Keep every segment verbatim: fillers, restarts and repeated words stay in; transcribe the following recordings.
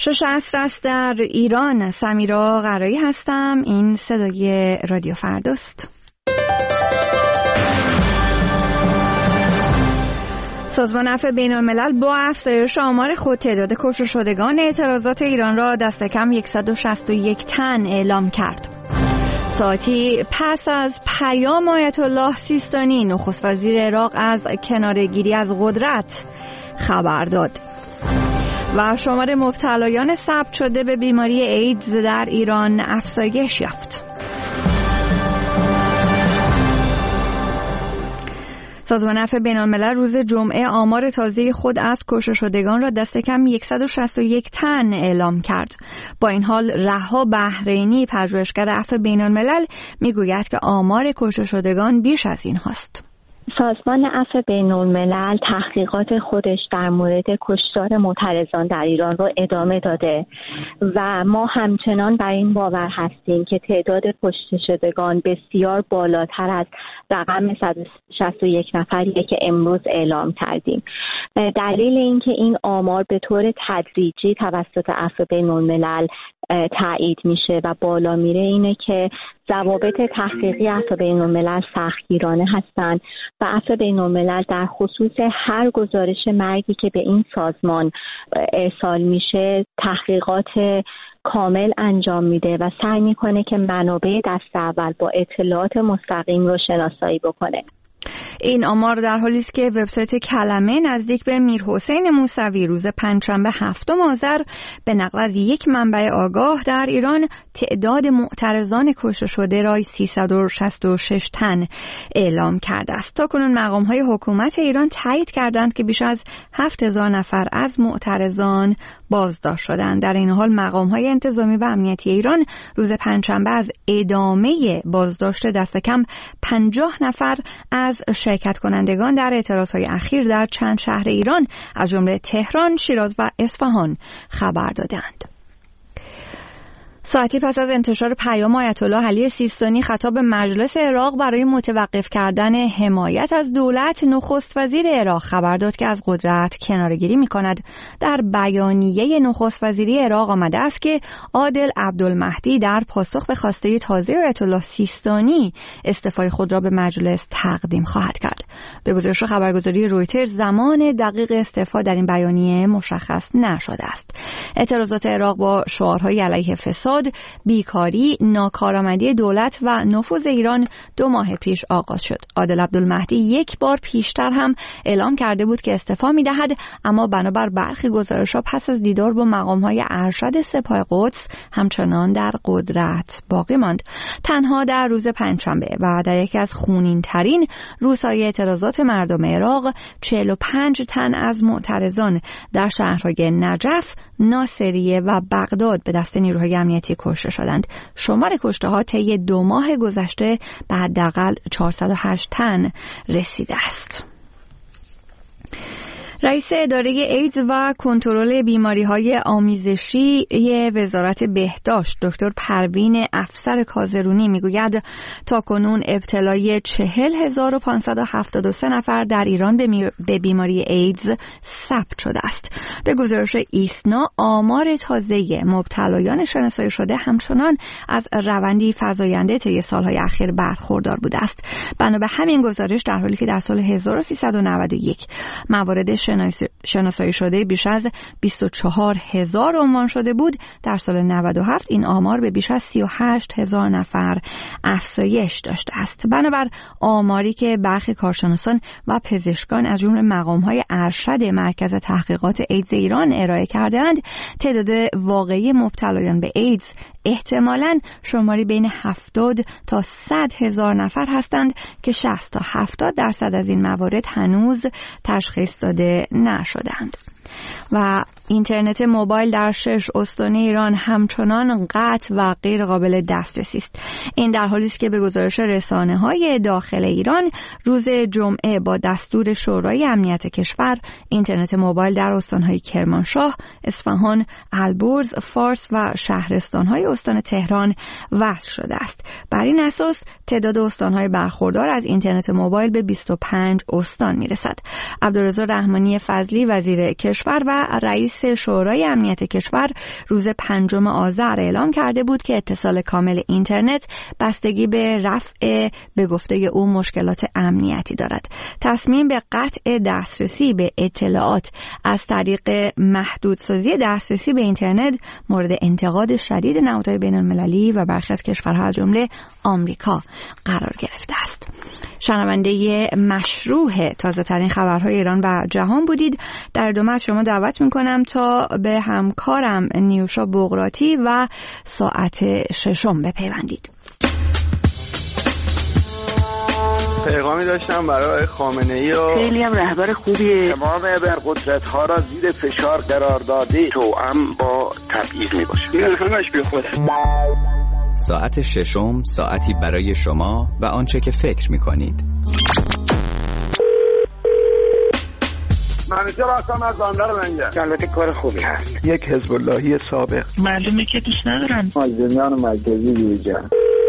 شش عصر است در ایران. سمیرا قرایی هستم. این صدای رادیو فرداست. سازمان عفو بین‌الملل با افزایش آمار خود تعداد کشته شدگان اعتراضات ایران را دست کم صد و شصت و یک تن اعلام کرد. ساعتی پس از پیام آیت الله سیستانی، نخست وزیر عراق از کناره‌گیری از قدرت خبر داد. و شمار مبتلایان ثبت شده به بیماری ایدز در ایران افزایش یافت. سازمان عفو بین‌الملل روز جمعه آمار تازه خود از کشته شدگان را دست کم صد و شصت و یک تن اعلام کرد. با این حال رها بحرینی، پژوهشگر عفو بین‌الملل، میگوید که آمار کشته شدگان بیش از این هست. سازمان عفو بین‌الملل تحقیقات خودش در مورد کشتار معترضان در ایران رو ادامه داده و ما همچنان بر این باور هستیم که تعداد کشته شدگان بسیار بالاتر از رقم صد و شصت و یک نفریه که امروز اعلام کردیم. دلیل اینکه این آمار به طور تدریجی توسط عفو بین‌الملل تایید میشه و بالا میره اینه که ضوابط تحقیقی عفو بین‌الملل سختگیرانه هستند و عفو بین‌الملل در خصوص هر گزارش مرگی که به این سازمان ارسال میشه تحقیقات کامل انجام میده و سعی میکنه که منابع دست اول با اطلاعات مستقیم رو شناسایی بکنه. این آمار در حالی است که وبسایت کلمه نزدیک به میرحسین موسوی روز پنجشنبه هفتم آذر به نقل از یک منبع آگاه در ایران تعداد معترضان کشته شده را سیصد و شصت و شش تن اعلام کرده است. تاکنون مقام‌های حکومت ایران تایید کردند که بیش از هفت هزار نفر از معترضان بازداشت شدند. در این حال مقام‌های انتظامی و امنیتی ایران روز پنجشنبه از ادامه بازداشت دست کم پنجاه نفر از شرکت کنندگان در اعتراضهای اخیر در چند شهر ایران از جمله تهران، شیراز و اصفهان خبر دادند. ساعتی پس از انتشار پیام آیت الله علی سیستانی خطاب مجلس عراق برای متوقف کردن حمایت از دولت، نخست وزیر عراق خبر داد که از قدرت کناره‌گیری می‌کند. در بیانیه نخست وزیری عراق آمده است که عادل عبدالمهدی در پاسخ به خواسته تازه آیت الله سیستانی استعفای خود را به مجلس تقدیم خواهد کرد. به گزارش خبرگزاری رویترز زمان دقیق استعفا در این بیانیه مشخص نشده است. اعتراضات عراق با شعارهای علیه فساد، بیکاری، ناکارآمدی دولت و نفوذ ایران دو ماه پیش آغاز شد. عادل عبدالمهدی یک بار پیشتر هم اعلام کرده بود که استعفا می‌دهد، اما بنابر برخی گزارش‌ها پس از دیدار با مقام‌های ارشد سپاه قدس همچنان در قدرت باقی ماند. تنها در روز پنجشنبه و در یکی از خونین‌ترین روزهای اعتراضات مردم عراق، چهل و پنج تن از معترضان در شهرهای نجف، ناصریه و بغداد به دست نیروهای امنیتی کشته شدند. شمار کشته‌ها طی دو ماه گذشته به حداقل چهارصد و هشت تن رسیده است. رئیس اداره ایدز و کنترل بیماری‌های آمیزشی وزارت بهداشت دکتر پروین افسر کازرونی میگوید تاکنون ابتلای چهل هزار و پانصد و هفتاد و سه نفر در ایران به بیماری ایدز ثبت شده است. به گزارش ایسنا آمار تازه مبتلایان شناسایی شده همچنان از روندی فزاینده طی سالهای اخیر برخوردار بوده است. بنا به همین گزارش در حالی که در سال هزار و سیصد و نود و یک موارد شناسایی شده بیش از بیست و چهار هزار عنوان شده بود، در سال نود و هفت این آمار به بیش از سی و هشت هزار نفر افزایش داشته است. بنابر آماری که برخی کارشناسان و پزشکان از جمله مقام‌های ارشد مرکز تحقیقات ایدز ایران ارائه کردند، تعداد واقعی مبتلایان به ایدز احتمالاً شماری بین هفتاد تا صد هزار نفر هستند که شصت تا هفتاد درصد از این موارد هنوز تشخیص داده نشدند. و اینترنت موبایل در شش استان ایران همچنان قطع و غیر قابل دسترسی است. این در حالی است که به گزارش رسانه‌های داخل ایران روز جمعه با دستور شورای امنیت کشور اینترنت موبایل در استان‌های کرمانشاه، اصفهان، البرز، فارس و شهرستان‌های استان تهران وصل شده است. بر این اساس تعداد استان‌های برخوردار از اینترنت موبایل به بیست و پنج استان میرسد. عبدالرضا رحمانی فضلی وزیر کشور و رئیس رئیس شورای امنیت کشور روز پنجم آذر اعلام کرده بود که اتصال کامل اینترنت بستگی به رفع به گفته او مشکلات امنیتی دارد. تصمیم به قطع دسترسی به اطلاعات از طریق محدودسازی دسترسی به اینترنت مورد انتقاد شدید نهادهای بین المللی و برخی از کشورها از جمله آمریکا قرار گرفته است. شنونده مشروع تازه ترین خبرهای ایران و جهان بودید. در ادامه از شما دعوت میکنم تا به همکارم نیوشا بغراتی و ساعت ششم بپیوندید. پیغامی داشتم برای خامنه‌ای و خیلی هم رهبر خوبیه. تمام ابرقدرت‌ها را زیر فشار قرار داده، توأم با تبعیض میباشه. این همش بی خوده. ساعت ششم، ساعتی برای شما و آنچه که فکر میکنید. منیجر هستم از باندر منجر. البته کار خوبی هست. یک حزب اللهی سابق. معلومه که دوست ندارن. مازنیان مرکزی دیجا.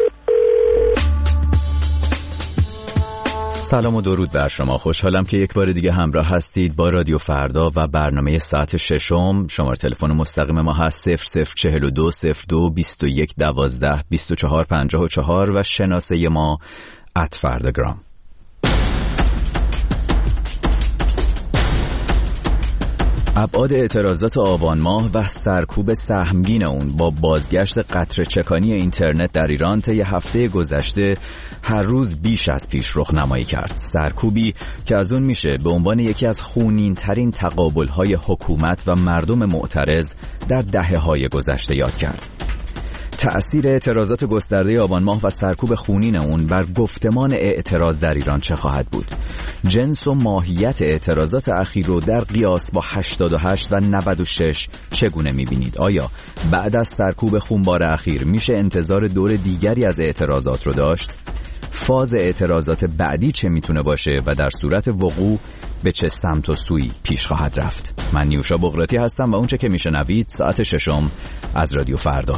سلام و درود بر شما. خوشحالم که یک بار دیگه همراه هستید با رادیو فردا و برنامه ساعت ششم. شماره تلفن مستقیم ما هست صفر صفر چهل و دو صفر دو بیست و یک دوازده بیست و چهار پنجاه و چهار و شناسه ما ات فرداگرام. ابعاد اعتراضات آبان ماه و سرکوب سهمگین اون با بازگشت قطره چکانی اینترنت در ایران طی هفته گذشته هر روز بیش از پیش رخ نمایی کرد. سرکوبی که از اون میشه به عنوان یکی از خونین ترین تقابل‌های حکومت و مردم معترض در دهه‌های گذشته یاد کرد. تأثیر اعتراضات گسترده آبان ماه و سرکوب خونین اون بر گفتمان اعتراض در ایران چه خواهد بود؟ جنس و ماهیت اعتراضات اخیر رو در قیاس با هشتاد و هشت و نود و شش چگونه می‌بینید؟ آیا بعد از سرکوب خونبار اخیر میشه انتظار دور دیگری از اعتراضات رو داشت؟ فاز اعتراضات بعدی چه میتونه باشه و در صورت وقوع به چه سمت و سوی پیش خواهد رفت؟ من نیوشا بغراتی هستم و اونچه که میشنوید ساعت ششم از رادیو فردا.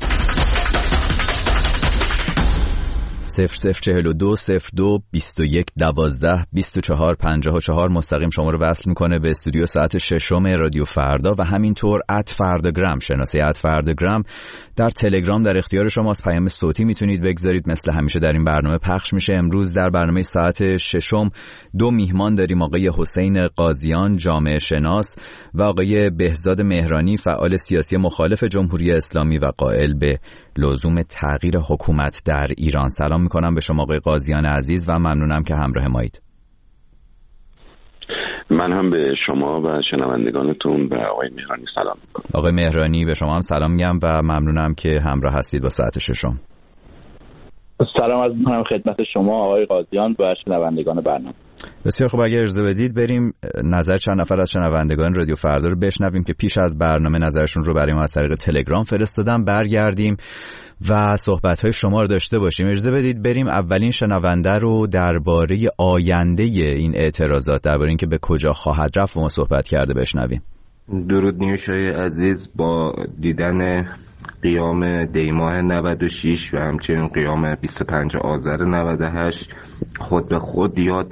صفر صفر چهل و دو صفر دو بیست و یک دوازده بیست و چهار پنجاه و چهار مستقیم شما رو وصل میکنه به استودیو ساعت ششم رادیو فردا و همینطور ات فرداگرام، شناسه ات فرداگرام در تلگرام در اختیار شماست. پیام صوتی میتونید بگذارید، مثل همیشه در این برنامه پخش میشه. امروز در برنامه ساعت ششم دو میهمان داریم، آقای حسین قاضیان جامعه شناس و آقای بهزاد مهرانی فعال سیاسی مخالف جمهوری اسلامی و قائل به لزوم تغییر حکومت در ایران. سلام میکنم به شما آقای قاضیان عزیز و ممنونم که همراه مایید. من هم به شما و شنوندگانتون و آقای مهرانی سلام میکنم. آقای مهرانی به شما هم سلام میگم و ممنونم که همراه هستید با ساعت ششم. سلام عرض میکنم خدمت شما آقای قاضیان و شنوندگان برنامه. بسیار خب، اگر اجازه بدید بریم نظر چند نفر از شنوندگان رادیو فردا رو بشنویم که پیش از برنامه نظرشون رو برای ما از طریق تلگرام فرستادن، برگردیم و صحبت‌های شما رو داشته باشیم. اجازه بدید بریم اولین شنونده رو درباره آینده این اعتراضات، درباره اینکه به کجا خواهد رفت با ما صحبت کرده بشنویم. درود نیوشای عزیز، با دیدن قیام دیماه نود و شش و همچنین قیام بیست و پنج آذر نود و هشت خود به خود یاد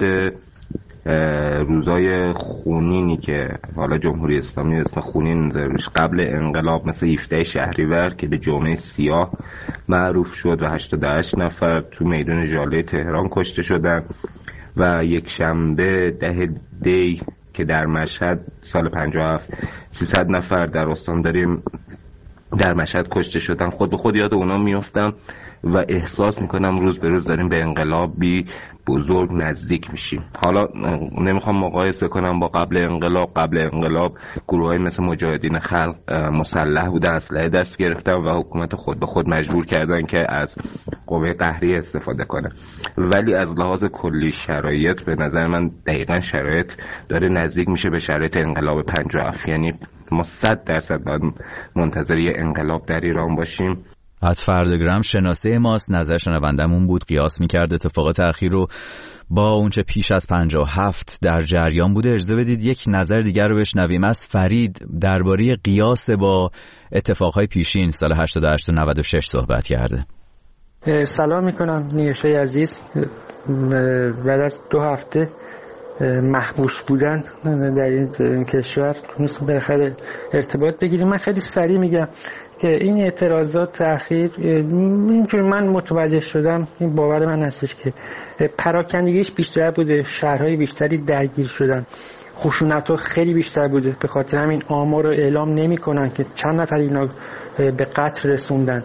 روزای خونینی که حالا جمهوری اسلامی اسم خونین روش قبل انقلاب مثل هفده شهریور که به جمعه سیاه معروف شد و هشتاد و هشت نفر تو میدان ژاله تهران کشته شدن و یک شنبه ده دی که در مشهد سال پنجاه و هفت سیصد نفر در استانداری در مشهد کشته شدن، خود به خود یاد اونا میافتم و احساس میکنم روز به روز داریم به انقلابی بزرگ نزدیک میشیم. حالا نمیخوام مقایسه کنم با قبل انقلاب. قبل انقلاب گروهایی مثل مجاهدین خلق مسلح بودن، اسلحه دست گرفتن و حکومت خود به خود مجبور کردن که از قوه قهریه استفاده کنه، ولی از لحاظ کلی شرایط به نظر من دقیقاً شرایط داره نزدیک میشه به شرایط انقلاب پنجاه و هفت. یعنی ما صد درصد باید منتظر یه انقلاب در ایران باشیم. ات فرداگرام شناسه ماست، نظر شنوندمون بود، قیاس میکرد اتفاقات اخیر رو با اونچه پیش از پنجاه و هفت در جریان بوده. اجازه بدید یک نظر دیگر رو بشنویم از فرید درباره قیاس با اتفاقهای پیشین سال هشتاد و هشت و نود و شش صحبت کرده. سلام میکنم نیوشای عزیز. بعد از دو هفته محبوس بودن در این کشور تونست بالاخره ارتباط بگیریم. من خیلی سریع میگم که این اعتراضات اخیر اینجور من متوجه شدم، این باور من هستش که پراکندگیش بیشتر بوده، شهرهای بیشتری درگیر شدن، خشونت‌ها خیلی بیشتر بوده، به خاطر همین آمار رو اعلام نمی‌کنن که چند نفر اینا به قتل رسوندن.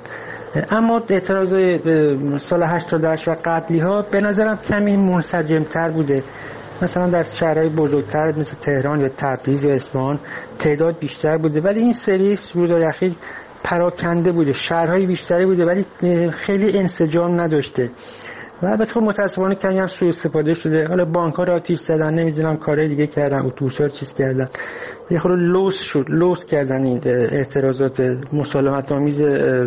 اما اعتراضای سال هشتاد و هشت و قبلی ها به نظرم کمی منسجم‌تر بوده. مثلا در شهرهای بزرگتر مثل تهران یا تبریز یا اصفهان تعداد بیشتر بوده، ولی این سری روزهای اخیر پراکنده بوده، شهرهای بیشتری بوده ولی خیلی انسجام نداشته و البته متاسفانه کمی هم سوء استفاده شده. حالا بانک‌ها رو آتیش زدن، نمیدونم کارهای دیگه کردن، اتوبوس‌ها رو چیز کردن، یه خورده لوس شد، لوس کردن این اعتراضات مسالمت‌آمیز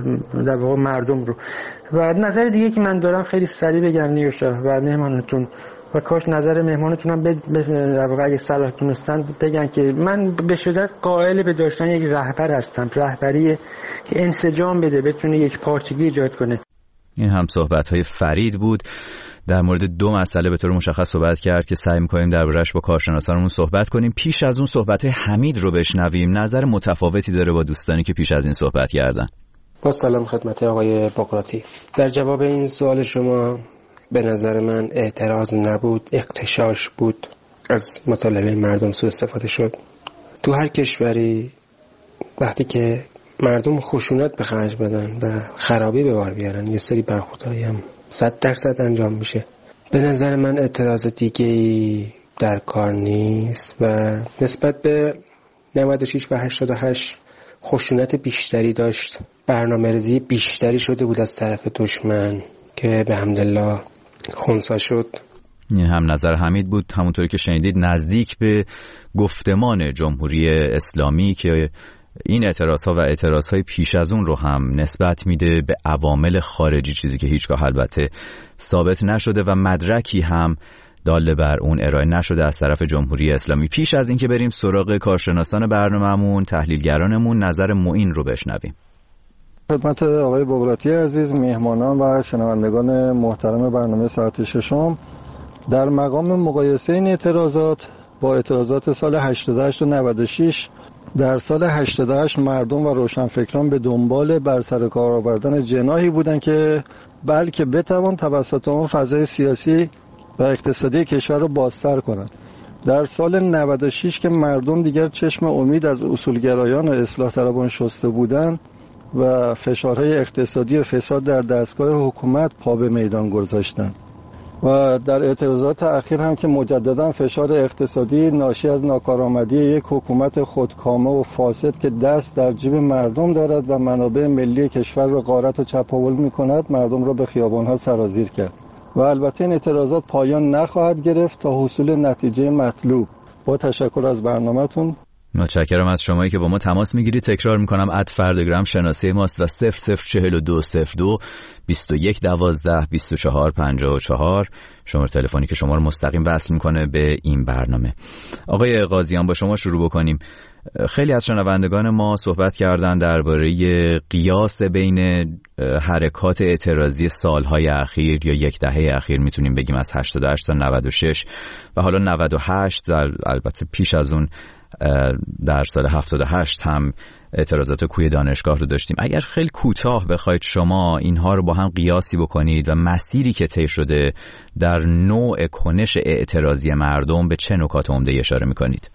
در واقع مردم رو. و نظر دیگه که من دارم خیلی سریع بگم نیوشا و مهمانتون و کاش نظر مهمانتون هم در واقع اگه صلاح دونستن بگن که من به شدت قائل به داشتن یک رهبر هستم، رهبری که انسجام بده، بتونه یک پارچگی ایجاد کنه. این هم صحبت‌های فرید بود در مورد دو مسئله به طور مشخص صحبت کرد که سعی می‌کنیم درباره‌اش با کارشناسانمون صحبت کنیم. پیش از اون صحبت‌های حمید رو بشنویم، نظر متفاوتی داره با دوستانی که پیش از این صحبت کردن. با سلام خدمت آقای بقراطی. در جواب این سوال شما به نظر من اعتراض نبود، اغتشاش بود، از مطالبه مردم سوء استفاده شد. تو هر کشوری وقتی که مردم خشونت به خرج بدن و خرابی به بار بیارن یه سری برخوردهایی هم صد درصد انجام میشه. به نظر من اعتراض دیگه‌ای در کار نیست و نسبت به نود و شش و هشتاد و هشت خشونت بیشتری داشت، برنامه‌ریزی بیشتری شده بود از طرف دشمن که به حمدالله خنثی شد. این هم نظر حمید بود، همونطوری که شنیدید نزدیک به گفتمان جمهوری اسلامی که این اعتراضها و اعتراضهای پیش از اون رو هم نسبت میده به عوامل خارجی، چیزی که هیچگاه البته ثابت نشده و مدرکی هم داله بر اون ارائه نشده از طرف جمهوری اسلامی. پیش از اینکه بریم سراغ کارشناسان برنامه‌مون، تحلیلگرانمون، نظر معین رو بشنویم. خدمت آقای بقراطی عزیز، میهمانان و شنوندگان محترم برنامه ساعت ششم، در مقام مقایسه این اعتراضات با اعتراضات سال هشتاد و هشت و نود و شش، در سال هشتاد و هشت مردم و روشنفکران به دنبال بر سر کار آوردن جناحی بودند که بلکه بتوان توسط آن فضای سیاسی و اقتصادی کشور را بازتر کنند. در سال نود و شش که مردم دیگر چشم امید از اصولگرایان و اصلاح طلبان شسته بودند و فشارهای اقتصادی و فساد در دستگاه حکومت پا به میدان گذاشتند و در اعتراضات اخیر هم که مجددا فشار اقتصادی ناشی از ناکارآمدی یک حکومت خودکامه و فاسد که دست در جیب مردم دارد و منابع ملی کشور را غارت و چپاول می‌کند، مردم را به خیابان‌ها سرازیر کرد و البته این اعتراضات پایان نخواهد گرفت تا حصول نتیجه مطلوب. با تشکر از برنامه‌تون. متشکرم از شمایی که با ما تماس میگیرید. تکرار میکنم اد فردگرام شناسه ماست و صفر صفر چهل و دو صفر دو بیست و یک دوازده بیست و چهار پنجاه و چهار شماره تلفنی که شما رو مستقیم وصل میکنه به این برنامه. آقای قاضیان با شما شروع بکنیم. خیلی از شنوندگان ما صحبت کردن درباره قیاس بین حرکات اعتراضی سالهای اخیر یا یک دهه اخیر، میتونیم بگیم از هشتاد و هشت تا نود و شش و حالا نود و هشت، البته پیش از اون در سال هفتاد و هشت هم اعتراضات کوی دانشگاه رو داشتیم. اگر خیلی کوتاه بخواید شما اینها رو با هم قیاسی بکنید و مسیری که طی شده در نوع کنش اعتراضی مردم، به چه نکات عمده اشاره میکنید؟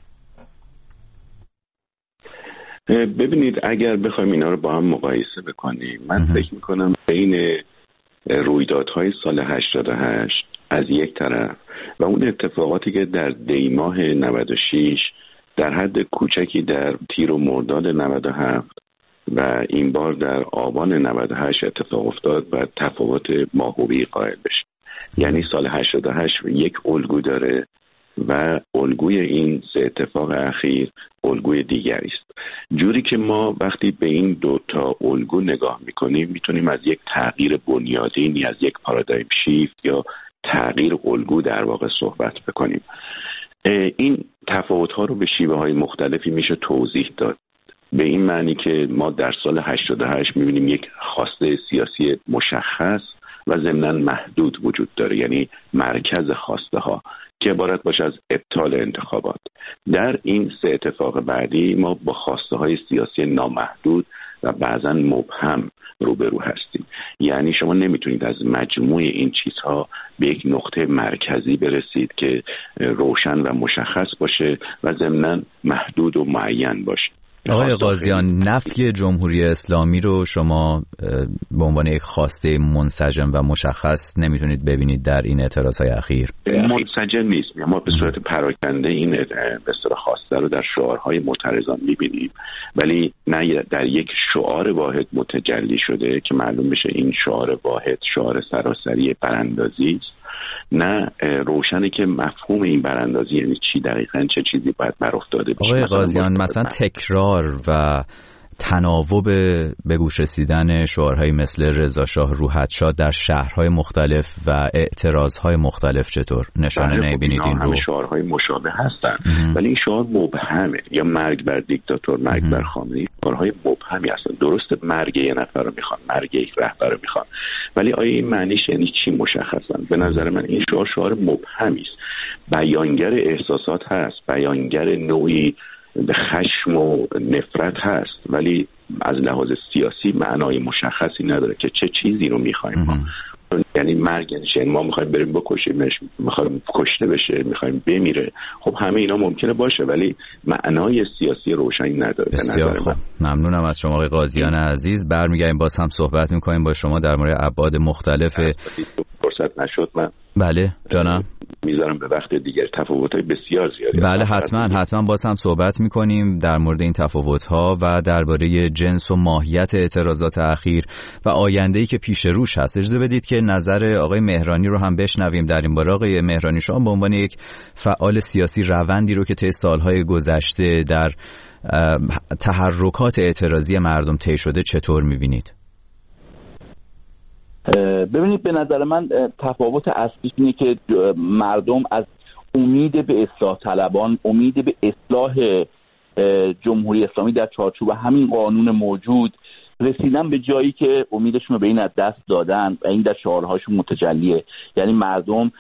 ببینید، اگر بخوایم اینا رو با هم مقایسه بکنیم، من فکر میکنم بین رویدادهای سال هشتاد و هشت از یک طرف و اون اتفاقاتی که در دی ماه نود و شش در حد کوچکی در تیر و مرداد نود و هفت و این بار در آبان نود و هشت اتفاق افتاد و تفاوت ماهوی قائل بشه. یعنی سال هشتاد و هشت یک الگو داره و الگوی این سه اتفاق اخیر الگوی دیگری است. جوری که ما وقتی به این دو تا الگو نگاه میکنیم میتونیم از یک تغییر بنیادینی، از یک پارادایم شیفت یا تغییر الگو در واقع صحبت بکنیم. این تفاوت‌ها رو به شیوه‌های مختلفی میشه توضیح داد. به این معنی که ما در سال هشتاد و هشت می‌بینیم یک خواسته سیاسی مشخص و ضمناً محدود وجود داره، یعنی مرکز خواسته ها که عبارت باشه از ابطال انتخابات. در این سه اتفاق بعدی ما با خواسته های سیاسی نامحدود و بعضا مبهم روبرو هستیم. یعنی شما نمیتونید از مجموع این چیزها به یک نقطه مرکزی برسید که روشن و مشخص باشه و ضمناً محدود و معین باشه. آقای قاضیان، نفی جمهوری اسلامی رو شما به عنوان یک خواسته منسجم و مشخص نمیتونید ببینید در این اعتراضهای اخیر؟ منسجم نیست. ما به صورت پراکنده این به اصطلاح خواسته رو در شعارهای معترضان میبینیم، ولی نه در یک شعار واحد متجلی شده که معلوم بشه این شعار واحد شعار سراسری براندازی است، نه روشنه که مفهوم این براندازی یعنی چی، دقیقاً چه چیزی باید بر افتاده بشه. آقای قاضیان، مثلا تکرار و تناوب به گوش رسیدن شعارهای مثل رضا شاه روحت‌شاه در شهرهای مختلف و اعتراضهای مختلف چطور نشانه نمی‌بینید این رو؟ شعارهای مشابه هستن ولی این شعار مبهمه، یا مرگ بر دیکتاتور، مرگ بر خامنه‌ای، شعارهای مبهمی هستن. درسته مرگ یه نفر رو میخوان، مرگ یک رهبر رو میخوان، ولی آیا این معنیش یعنی چی مشخصا؟ به نظر من این شعار شعار مبهمی است. بیانگر احساسات هست، بیانگر نوعی خشم و نفرت هست، ولی از لحاظ سیاسی معنای مشخصی نداره که چه چیزی رو میخوایم ما. یعنی مرگ یعنی ما میخوایم بریم بکشیمش، میخوایم کشته بشه، میخوایم بمیره. خب همه اینا ممکنه باشه ولی معنای سیاسی روشنی نداره. بسیار خوب، ممنونم از شما آقای قاضیان عزیز. برمیگردیم باز هم صحبت میکنیم با شما در مورد ابعاد مختلف. فرصت نشد من بله جانم میذارم به وقت دیگر، تفاوت‌های بسیار زیادی. بله حتما حتما باز هم صحبت میکنیم در مورد این تفاوت‌ها و درباره جنس و ماهیت اعتراضات اخیر و آینده‌ای که پیش روش هست. اجازه بدید که نظر آقای مهرانی رو هم بشنویم در این باره. آقای مهرانی، شما به عنوان یک فعال سیاسی روندی رو که طی سالهای گذشته در تحرکات اعتراضی مردم طی شده چطور میبینید؟ ببینید، به نظر من تفاوت اصلیش اینه که مردم از امید به اصلاح طلبان، امید به اصلاح جمهوری اسلامی در چارچوب همین قانون موجود رسیدن به جایی که امیدشون رو به این از دست دادن و این در شعارهاشون متجلیه. یعنی مردم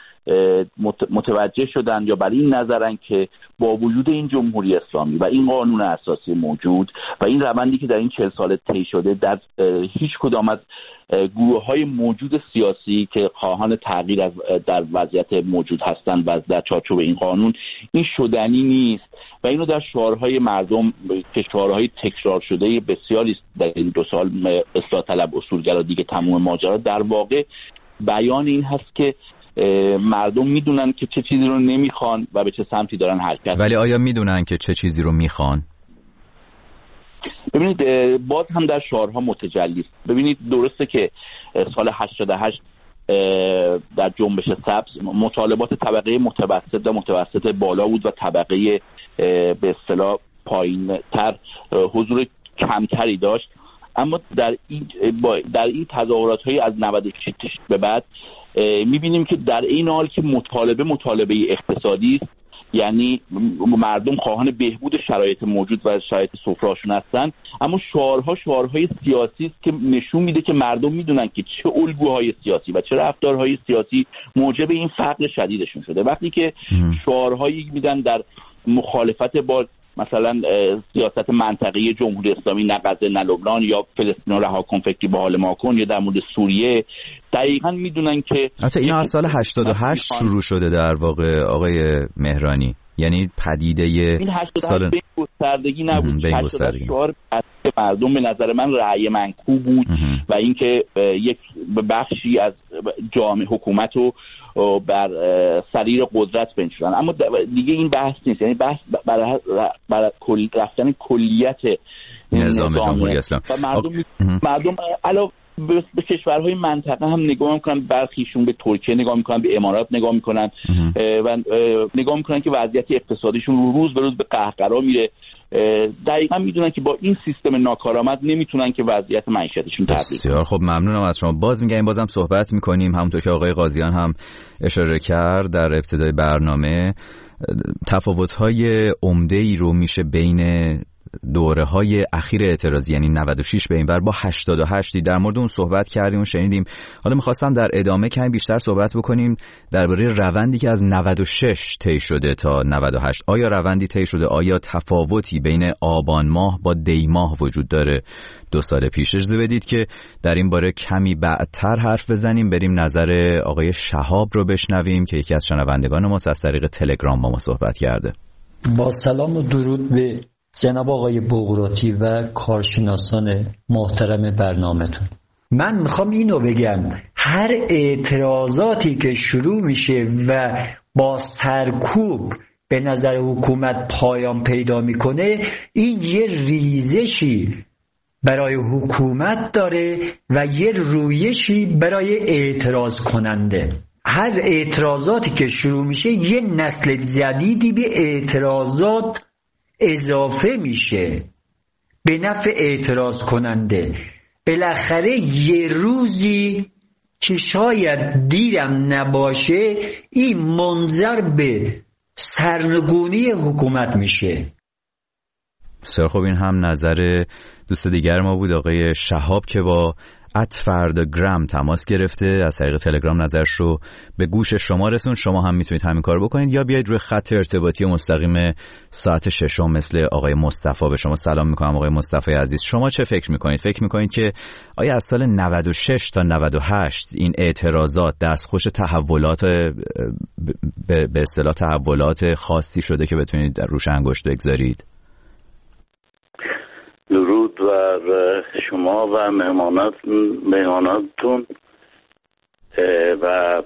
متوجه شدن یا برای این نظرن که با وجود این جمهوری اسلامی و این قانون اساسی موجود و این روندی که در این چهل سال طی شده، در هیچ کدام از گروه‌های موجود سیاسی که خواهان تغییر از در وضعیت موجود هستند و در چارچوب این قانون این شدنی نیست و اینو در شعارهای مردم که شعارهای تکرار شده بسیاری در این دو سال اصلاح طلب اصولگرا دیگه تمام ماجرا در واقع بیان این هست که مردم میدونن که چه چیزی رو نمیخوان و به چه سمتی دارن حرکت. ولی آیا میدونن که چه چیزی رو میخوان؟ ببینید، باز هم در شعارها متجلی است. ببینید، درسته که سال هشتاد و هشت در جنبش سبز مطالبات طبقه متوسط و متوسط بالا بود و طبقه به اصطلاح پایین‌تر حضور کمتری داشت، اما در این در این تظاهرات‌های از نود و شش به بعد می‌بینیم که در این حال که مطالبه مطالبه اقتصادی است، یعنی مردم خواهان بهبود شرایط موجود و شرایط سفره‌هاشون هستن، اما شعارها شعارهای سیاسی است که نشون میده که مردم میدونن که چه الگوهای سیاسی و چه رفتارهای سیاسی موجب این فقر شدیدشون شده. وقتی که شعارهایی میدن در مخالفت با مثلا سیاست منطقه‌ای جمهوری اسلامی، نه غزه نه لبنان، یا فلسطین رو رها کن فکری به حال ما کن، یا در مورد سوریه، دقیقاً میدونن که اصلا اینا از سال هشتاد و هشت شروع شده در واقع آقای مهرانی. یعنی پدیده این سال به گستردگی نبود. به گستردگی شعار مردم به نظر من رأی منکوب بود و اینکه یک بخشی از جامعه حکومت رو بر سریر قدرت بنشونن. اما دیگه این بحث نیست، یعنی بحث برای برای کل رفتن کلیت نظام جمهوری اسلامی و مردم مردم علاوه به کشورهای منطقه هم نگاه میکنن، برخیشون به ترکیه نگاه میکنن، به امارات نگاه میکنن و نگاه میکنن که وضعیت اقتصادیشون رو روز به روز به قهقرا میره. دقیقاً میدونن که با این سیستم ناکارآمد نمیتونن که وضعیت معیشتشون تغییر کنه. بسیار خب، ممنونم از شما. باز میگم بازم صحبت میکنیم، همونطور که آقای قاضیان هم اشاره کرد در ابتدای برنامه، تفاوت‌های عمده‌ای رو میشه بین دوره های اخیر اعتراضی یعنی نود و شش به این ور با هشتاد و هشت در مورد اون صحبت کردیم و شنیدیم. حالا میخواستم در ادامه کمی بیشتر صحبت بکنیم درباره روندی که از نود و شش طی شده تا نود و هشت. آیا روندی طی شده؟ آیا تفاوتی بین آبان ماه با دی ماه وجود داره دو سال پیش؟ اجازه بدید که در این باره کمی بعدتر حرف بزنیم، بریم نظر آقای شهاب رو بشنویم که یکی از شنوندگان ما از طریق تلگرام با ما صحبت کرده. با سلام و درود به جناب آقای بغراتی و کارشناسان محترم برنامه‌تون. من میخوام اینو بگم، هر اعتراضاتی که شروع میشه و با سرکوب به نظر حکومت پایان پیدا میکنه، این یه ریزشی برای حکومت داره و یه رویشی برای اعتراض کننده. هر اعتراضاتی که شروع میشه یه نسل جدیدی به اعتراضات اضافه میشه به نفع اعتراض کننده. بالاخره یه روزی که شاید دیرم نباشه این منجر به سرنگونی حکومت میشه. بسیار خوب، این هم نظر دوست دیگر ما بود آقای شهاب که با ات فردگرام تماس گرفته، از طریق تلگرام نظرش رو به گوش شما رسون. شما هم میتونید همین کار بکنید یا بیاید روی خط ارتباطی مستقیم ساعت ششم مثل آقای مصطفی. به شما سلام میکنم آقای مصطفی عزیز. شما چه فکر میکنید؟ فکر میکنید که آیا از سال نود و شش تا نود و هشت این اعتراضات دستخوش تحولات به اصطلاح تحولات خاصی شده که بتونید در روش انگشت بگذارید؟ درود بر شما و مهمانات مهماناتون و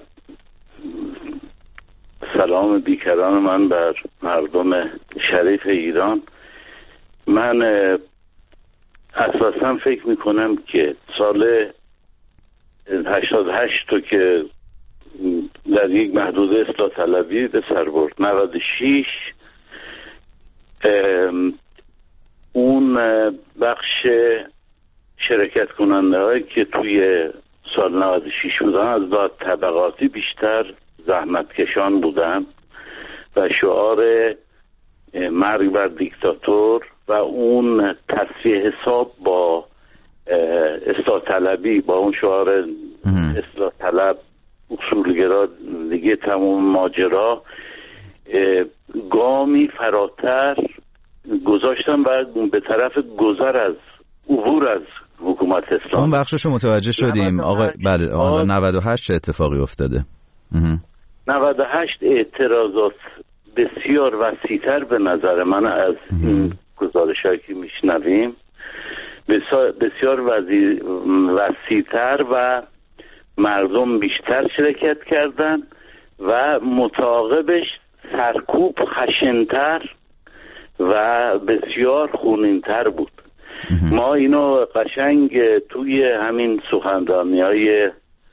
سلام بیکران من بر مردم شریف ایران. من اساسا فکر میکنم که سال هشتاد و هشت تو که در یک محدوده اصلاح طلبی به سر برد، نود و شش اون بخش شرکت کننده هایی که توی سال نود و شش بودن از داد طبقاتی بیشتر زحمتکشان بودن و شعار مرگ بر دیکتاتور و اون تصفیه حساب با اصلاح طلبی، با اون شعار اصلاح طلب اصولگرا دیگه تمام ماجرا گامی فراتر گذاشتن و به طرف گذر از عبور از حکومت اسلام. اون بخششو متوجه شدیم آقا. بله آقا نود و هشت چه اتفاقی افتاده؟ نود و هشت اعتراضات بسیار وسیع‌تر به نظر من از این گزارش‌هایی که میشنویم، بسیار وسیع‌تر و مردم بیشتر شرکت کردن و متعاقبش سرکوب خشن‌تر و بسیار خونین‌تر بود. ما اینو قشنگ توی همین سخنرانی‌های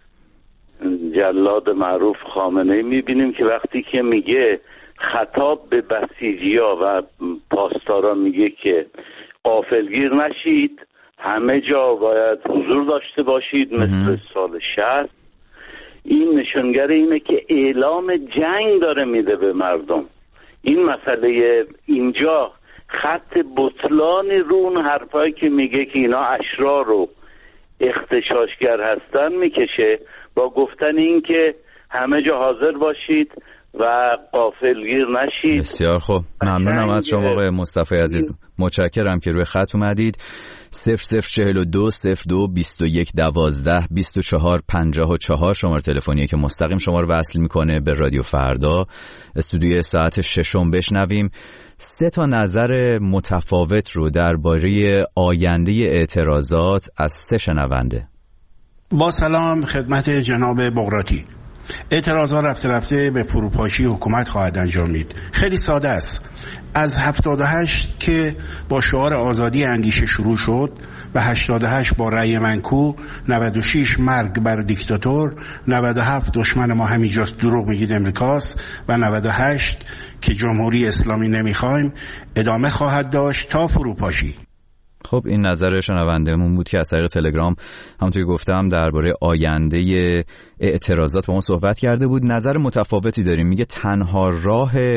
جلاد معروف خامنه‌ای می‌بینیم که وقتی که میگه خطاب به بسیجی‌ها و پاسداران میگه که غافلگیر نشید، همه جا باید حضور داشته باشید مثل سال شصت. این نشانگر اینه که اعلام جنگ داره میده به مردم. این مسئله اینجا خط بطلان رون حرفایی که میگه که اینا اشرار و اغتشاشگر هستن میکشه با گفتن این که همه جا حاضر باشید و غافلگیر نشید. بسیار خوب، ممنونم از شما آقای مصطفی عزیز، متشکرم که روی خط اومدید. صفر صفر چهل و دو صفر دو بیست و یک دوازده بیست و چهار پنجاه و چهار شماره تلفنیه که مستقیم شما رو وصل میکنه به رادیو فردا استودیوی ساعت ششم. بشنویم سه تا نظر متفاوت رو درباره آینده اعتراضات از سه شنونده. با سلام خدمت جناب بغراتی. اعتراضات رفته رفته به فروپاشی حکومت خواهد انجامید. خیلی ساده است. از هفتاد و هشت که با شعار آزادی اندیشه شروع شد و هشتاد و هشت با رأی منکو، نود و شش مرگ بر دیکتاتور، نود و هفت دشمن ما همینجاست دروغ میگید امریکاست و نود و هشت که جمهوری اسلامی نمیخوایم ادامه خواهد داشت تا فروپاشی. خب این نظر شنوندهمون بود که از طریق تلگرام همونطور که گفتم درباره آینده اعتراضات با ما صحبت کرده بود. نظر متفاوتی داریم. میگه تنها راه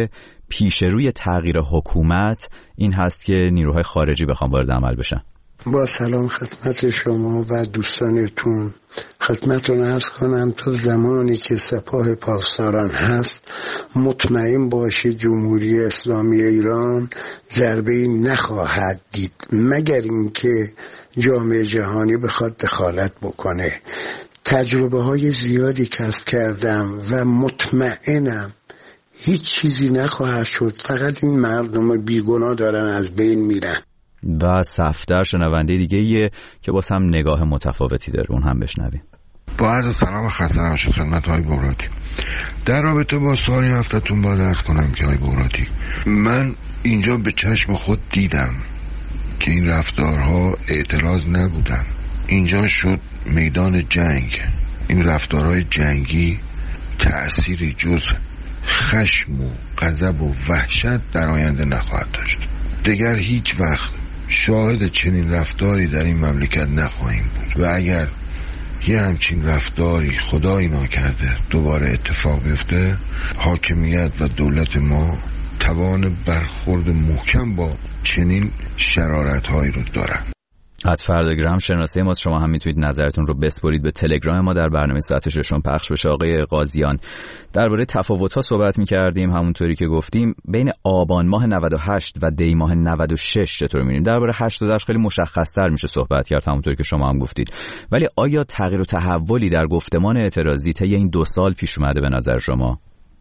پیش روی تغییر حکومت این هست که نیروهای خارجی بخوام وارد عمل بشن. با سلام خدمت شما و دوستانتون. خدمتتون عرض کنم تا زمانی که سپاه پاسداران هست مطمئن باشید جمهوری اسلامی ایران ضربه‌ای نخواهد دید مگر اینکه جامعه جهانی بخواد دخالت بکنه. تجربه های زیادی کسب کردم و مطمئنم هیچ چیزی نخواهد شد، فقط این مردم بیگناه دارن از بین میرن. و صفدر شنونده دیگه ایه که باز هم نگاه متفاوتی داره، اون هم بشنویم. با عرض سلام خسته نباشید خدمت های بغراتی. در رابطه با سوالی هفتتون باید عرض کنم که های بغراتی، من اینجا به چشم خود دیدم که این رفتارها اعتراض نبودن، اینجا شد میدان جنگ. این رفتارهای جنگی تأثیری جز خشم و غضب و وحشت در آینده نخواهد داشت. دیگر هیچ وقت شاهد چنین رفتاری در این مملکت نخواهیم بود و اگر یه همچین رفتاری خدایی ناکرده دوباره اتفاق بیفته، حاکمیت و دولت ما توان برخورد محکم با چنین شرارت‌هایی رو دارن. ات فرداگرام شناسه ما، شما هم میتونید نظرتون رو بسپارید به تلگرام ما در برنامه ساعت ششم پخش بشه. آقای قاضیان، درباره تفاوت‌ها صحبت می‌کردیم، همونطوری که گفتیم بین آبان ماه نود و هشت و دی ماه نود و شش چطور می‌بینیم؟ درباره هشتاد و هشت خیلی مشخص‌تر میشه صحبت کرد همونطوری که شما هم گفتید، ولی آیا تغییر و تحولی در گفتمان اعتراضی طی این دو سال پیش اومده به نظر شما؟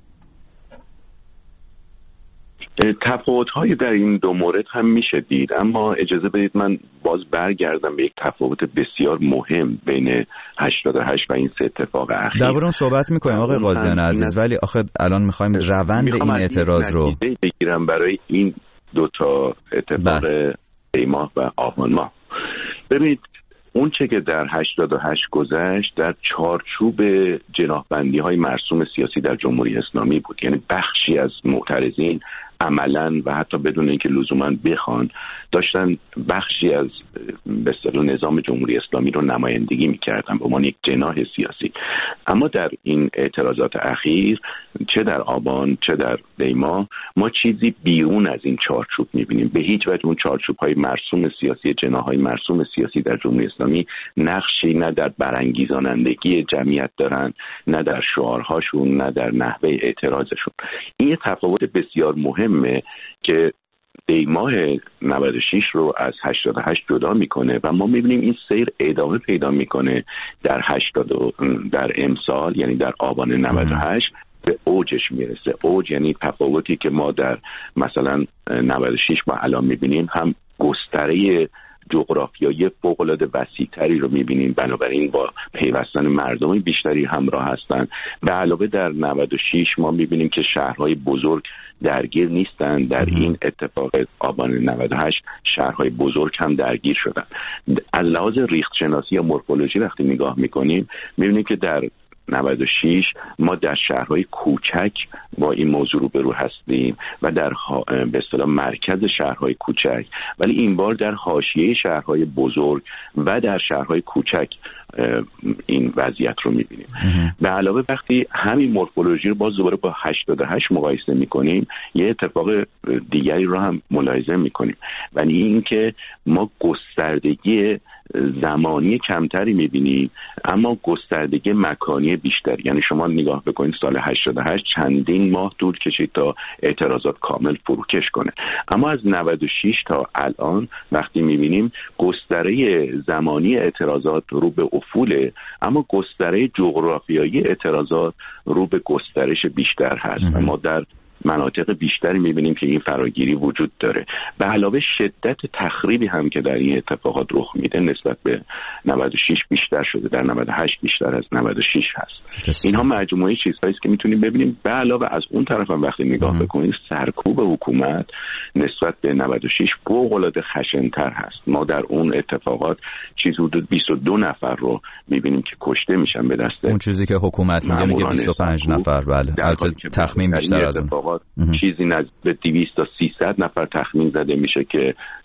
تفاوت‌های در این دو مورد هم میشه دید، اما اجازه بدید من باز برگردم به یک تفاوت بسیار مهم بین هشتاد و هشت و این سه اتفاق اخیر. درباره اون صحبت می‌کنیم آقای قاضیان عزیز، ولی آخه الان می‌خوایم روند این اعتراض رو بگیرم برای این دو تا اتفاق دی ماه و آبان ماه. ببینید اون چه که در هشتاد و هشت گذشت در چارچوب جناح‌بندی‌های مرسوم سیاسی در جمهوری اسلامی بود، یعنی بخشی از معترضین عملاً و حتی بدون اینکه لزوماً بخوان داشتن بخشی از به اصطلاح نظام جمهوری اسلامی رو نمایندگی می‌کردن به عنوان یک جناح سیاسی. اما در این اعتراضات اخیر چه در آبان چه در دی ماه ما چیزی بیرون از این چارچوب می‌بینیم. به هیچ وجه اون چارچوب‌های مرسوم سیاسی، جناح‌های مرسوم سیاسی در جمهوری اسلامی نقشی نه در برانگیزانندگی جمعیت دارن، نه در شعارهاشون، نه در نحوه اعتراضشون. این یه تفاوت بسیار مهمه که دی ماه نود و شش رو از هشتاد و هشت جدا میکنه و ما میبینیم این سیر ادامه پیدا میکنه در هشتاد در امسال، یعنی در آبان نود و هشت به اوجش میرسه. اوج یعنی تفاوتی که ما در مثلا نود و شش ما الان میبینیم، هم گستره جغرافیایی فوق‌العاده وسیع‌تری رو می‌بینیم، بنابراین با پیوستن مردم بیشتری همراه هستند. به علاوه در نود و شش ما می‌بینیم که شهرهای بزرگ درگیر نیستند. در این اتفاق آبان نود و هشت شهرهای بزرگ هم درگیر شدن. از لحاظ ریختشناسی یا مورفولوژی وقتی نگاه می‌کنیم می‌بینیم که در نود و شش ما در شهرهای کوچک با این موضوع روبرو هستیم و در به اصطلاح مرکز شهرهای کوچک، ولی این بار در حاشیه شهرهای بزرگ و در شهرهای کوچک این وضعیت رو می‌بینیم. به علاوه وقتی همین مورفولوژی رو باز دوباره با هشتاد و هشت مقایسه می‌کنیم یه اتفاق دیگری رو هم ملاحظه می‌کنیم، ولی اینکه ما گستردگی زمانی کمتری می‌بینیم اما گستردگی مکانی بیشتر. یعنی شما نگاه بکنید سال هشتاد و هشت چندین ماه طول کشید تا اعتراضات کامل فروکش کنه، اما از نود و شش تا الان وقتی می‌بینیم گستره زمانی اعتراضات رو به افوله، اما گستره جغرافیایی اعتراضات رو به گسترش بیشتر هست و ما در مناطق بیشتری می‌بینیم که این فراگیری وجود داره. به علاوه شدت تخریبی هم که در این اتفاقات رخ میده نسبت به نود و شش بیشتر شده، در نود و هشت بیشتر از نود و شش هست. اینها مجموعه چیزهایی است که میتونیم ببینیم. به علاوه از اون طرف هم وقتی نگاه بکنید سرکوب حکومت نسبت به نود و شش فوق‌العاده خشن‌تر هست. ما در اون اتفاقات چیز حدود بیست و دو نفر رو می‌بینیم که کشته میشن به دست اون چیزی که حکومت میگه میگه بیست و پنج نفر. بله البته تخمین بیشتر از اون چیزی نزدیک به دویست تا سیصد نفر تخمین زده میشه که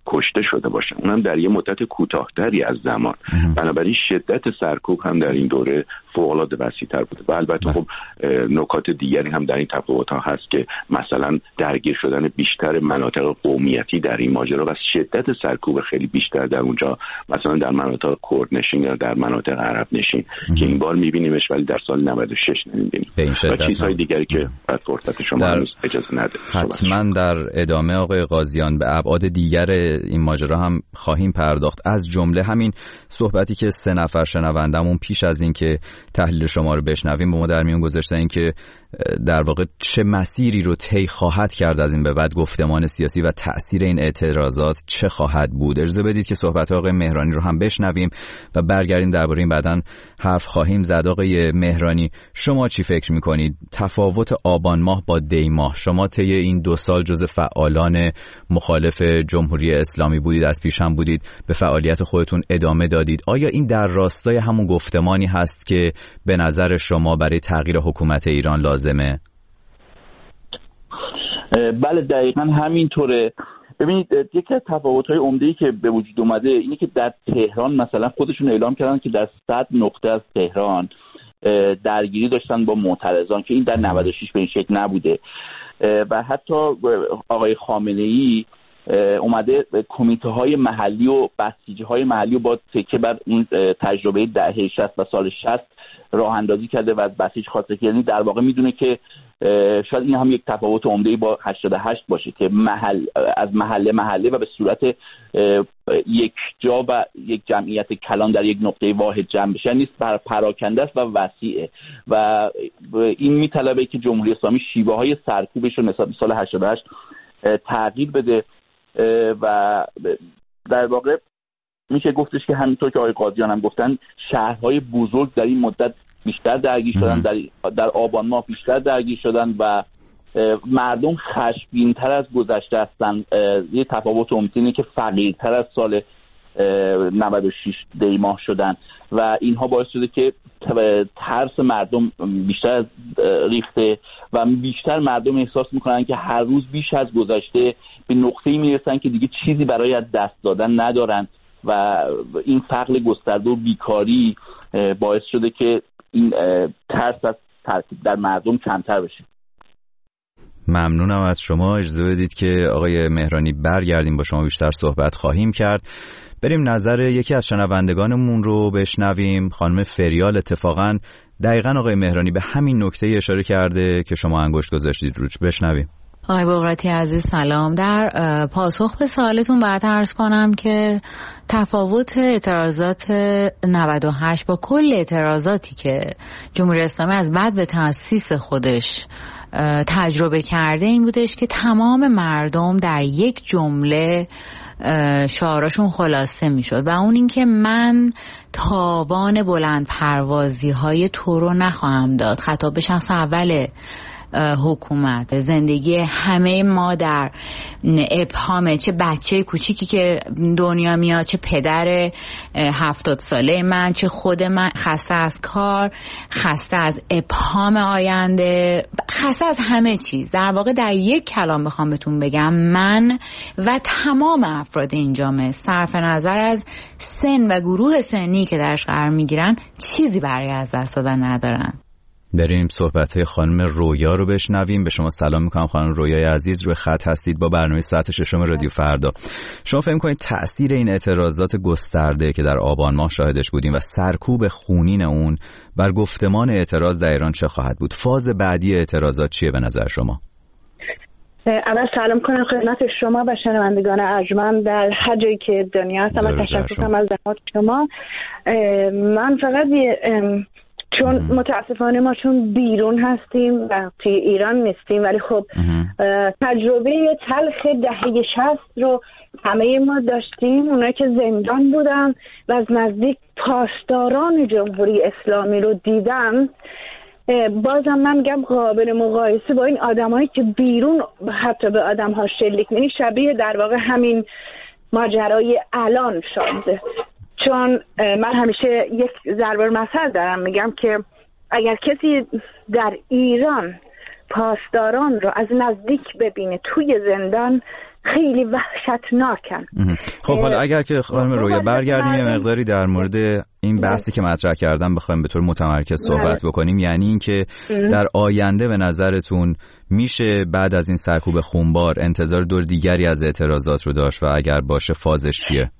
کشته شده باشن، اونم در یه مدت کوتاه‌تری از زمان. بنابراین شدت سرکوب هم در این دوره فوق‌العاده وسیع‌تر بوده و البته خب نکات دیگری هم در این تفاوت‌ها هست که مثلا درگیر شدن بیشتر مناطق قومیتی در این ماجرا و شدت سرکوب خیلی بیشتر در اونجا، مثلا در مناطق کرد نشین یا در مناطق عرب نشین که این بار می‌بینیمش ولی در سال نود و شش نمی‌بینیم و چیزهای دیگری که بعد فرصت شما در... اجازه نده. حتما در ادامه آقای قاضیان به ابعاد دیگر این ماجرا هم خواهیم پرداخت، از جمله همین صحبتی که سه نفر شنوندمون پیش از این که تحلیل شما رو بشنویم با ما در میون گذاشتن که در واقع چه مسیری رو طی خواهد کرد از این به بعد گفتمان سیاسی و تأثیر این اعتراضات چه خواهد بود. اجازه بدید که صحبت آقای مهرانی رو هم بشنویم و برگردیم درباره این بعداً حرف خواهیم زد. آقای مهرانی، شما چی فکر می‌کنید تفاوت آبان ماه با دی ماه؟ شما طی این دو سال جزو فعالان مخالف جمهوری اسلامی بودید، از پیش هم بودید، به فعالیت خودتون ادامه دادید. آیا این در راستای همون گفتمانی هست که به نظر شما برای تغییر حکومت ایران لازمه؟ بله دقیقاً همینطوره. ببینید یکی از تفاوت‌های عمده‌ای که به وجود اومده اینه که در تهران مثلا خودشون اعلام کردن که در صد نقطه از تهران درگیری داشتن با معترضان که این در نود و شش به این شکل نبوده و حتی آقای خامنه‌ای اومده کمیته های محلی و بسیجی های محلی و با تکیه بر اون تجربه دهه شصت و سال شصت راه اندازی کرده و از بسیج خواسته، یعنی در واقع میدونه که شاید این هم یک تفاوت عمده‌ای با هشتاد و هشت باشه که محل از محله محله و به صورت یک جا و یک جمعیت کلان در یک نقطه واحد جمع بشه نیست، بر پراکنده است و وسیعه و این میطلبه که جمهوری اسلامی شیوه های سرکوبش رو نسبت به سال هشتاد و هشت تغییر بده و در واقع میشه گفتش که همینطور که آقای قاضیان هم گفتن شهرهای بزرگ در این مدت بیشتر درگیر شدن، در در آبان ماه بیشتر درگیر شدن و مردم خشمگین‌تر از گذشته هستن. یه تفاوت عمده که فقیرتر از سال نود و شش دی ماه شدن و اینها باعث شده که ترس مردم بیشتر از ریخته و بیشتر مردم احساس میکنن که هر روز بیش از گذشته به نقطه‌ای میرسن که دیگه چیزی برای از دست دادن ندارن و این فقر گسترده و بیکاری باعث شده که این ترس از ترتیب در مردم کمتر بشه. ممنونم از شما. اجازه بدید که آقای مهرانی برگردیم با شما بیشتر صحبت خواهیم کرد. بریم نظر یکی از شنوندگانمون رو بشنویم. خانم فریال اتفاقا دقیقاً آقای مهرانی به همین نکته اشاره کرده که شما انگشت گذاشتید روش. بشنویم. آقای بقراطی عزیز سلام. در پاسخ به سوالتون باید عرض کنم که تفاوت اعتراضات نود و هشت با کل اعتراضاتی که جمهوری اسلامی از بعد به تأسیس خودش تجربه کرده این بودش که تمام مردم در یک جمله شعارشون خلاصه می شد و اون این که من تاوان بلند پروازی های تو رو نخواهم داد. خطاب به شخص اول حکومت، زندگی همه ما در ابهامه، چه بچه کوچیکی که دنیا میاد، چه پدر هفتاد ساله من، چه خود من خسته از کار، خسته از ابهام آینده، خسته از همه چیز. در واقع در یک کلام بخوام بهتون بگم من و تمام افراد این جامعه صرف نظر از سن و گروه سنی که درش قرار میگیرن چیزی برای از دست دادن ندارن. بریم صحبت‌های خانم رویا رو بشنویم. به شما سلام می‌کنم خانم رویای عزیز، روی خط هستید با برنامه ساعت ششم رادیو فردا. شما فکر می‌کنید تأثیر این اعتراضات گسترده که در آبان ماه شاهدش بودیم و سرکوب خونین اون بر گفتمان اعتراض در ایران چه خواهد بود؟ فاز بعدی اعتراضات چیه به نظر شما؟ اول سلام کنم خدمت شما و شنوندگان ارجمند در هر جایی که دنیا هستم و تشکر کنم از زحمات شما. من فقط چون متاسفانه ما چون بیرون هستیم و توی ایران نیستیم ولی خب تجربه تلخ دهه شصت رو همه ما داشتیم. اونایی که زندان بودن و از نزدیک پاسداران جمهوری اسلامی رو دیدم، بازم من میگم قابل مقایسه با این آدمایی که بیرون حتی به آدم‌ها شلیک می‌کنن شبیه در واقع همین ماجرای الان شده. چون من همیشه یک ضرب المثل دارم میگم که اگر کسی در ایران پاسداران رو از نزدیک ببینه توی زندان خیلی وحشتناکن. خب حالا اگر که خانم رویا برگردیم یه مقداری در مورد این بحثی که مطرح کردم بخوایم به طور متمرکز صحبت بکنیم، یعنی این که در آینده به نظرتون میشه بعد از این سرکوب خونبار انتظار دور دیگری از اعتراضات رو داشت و اگر باشه فازش چیه؟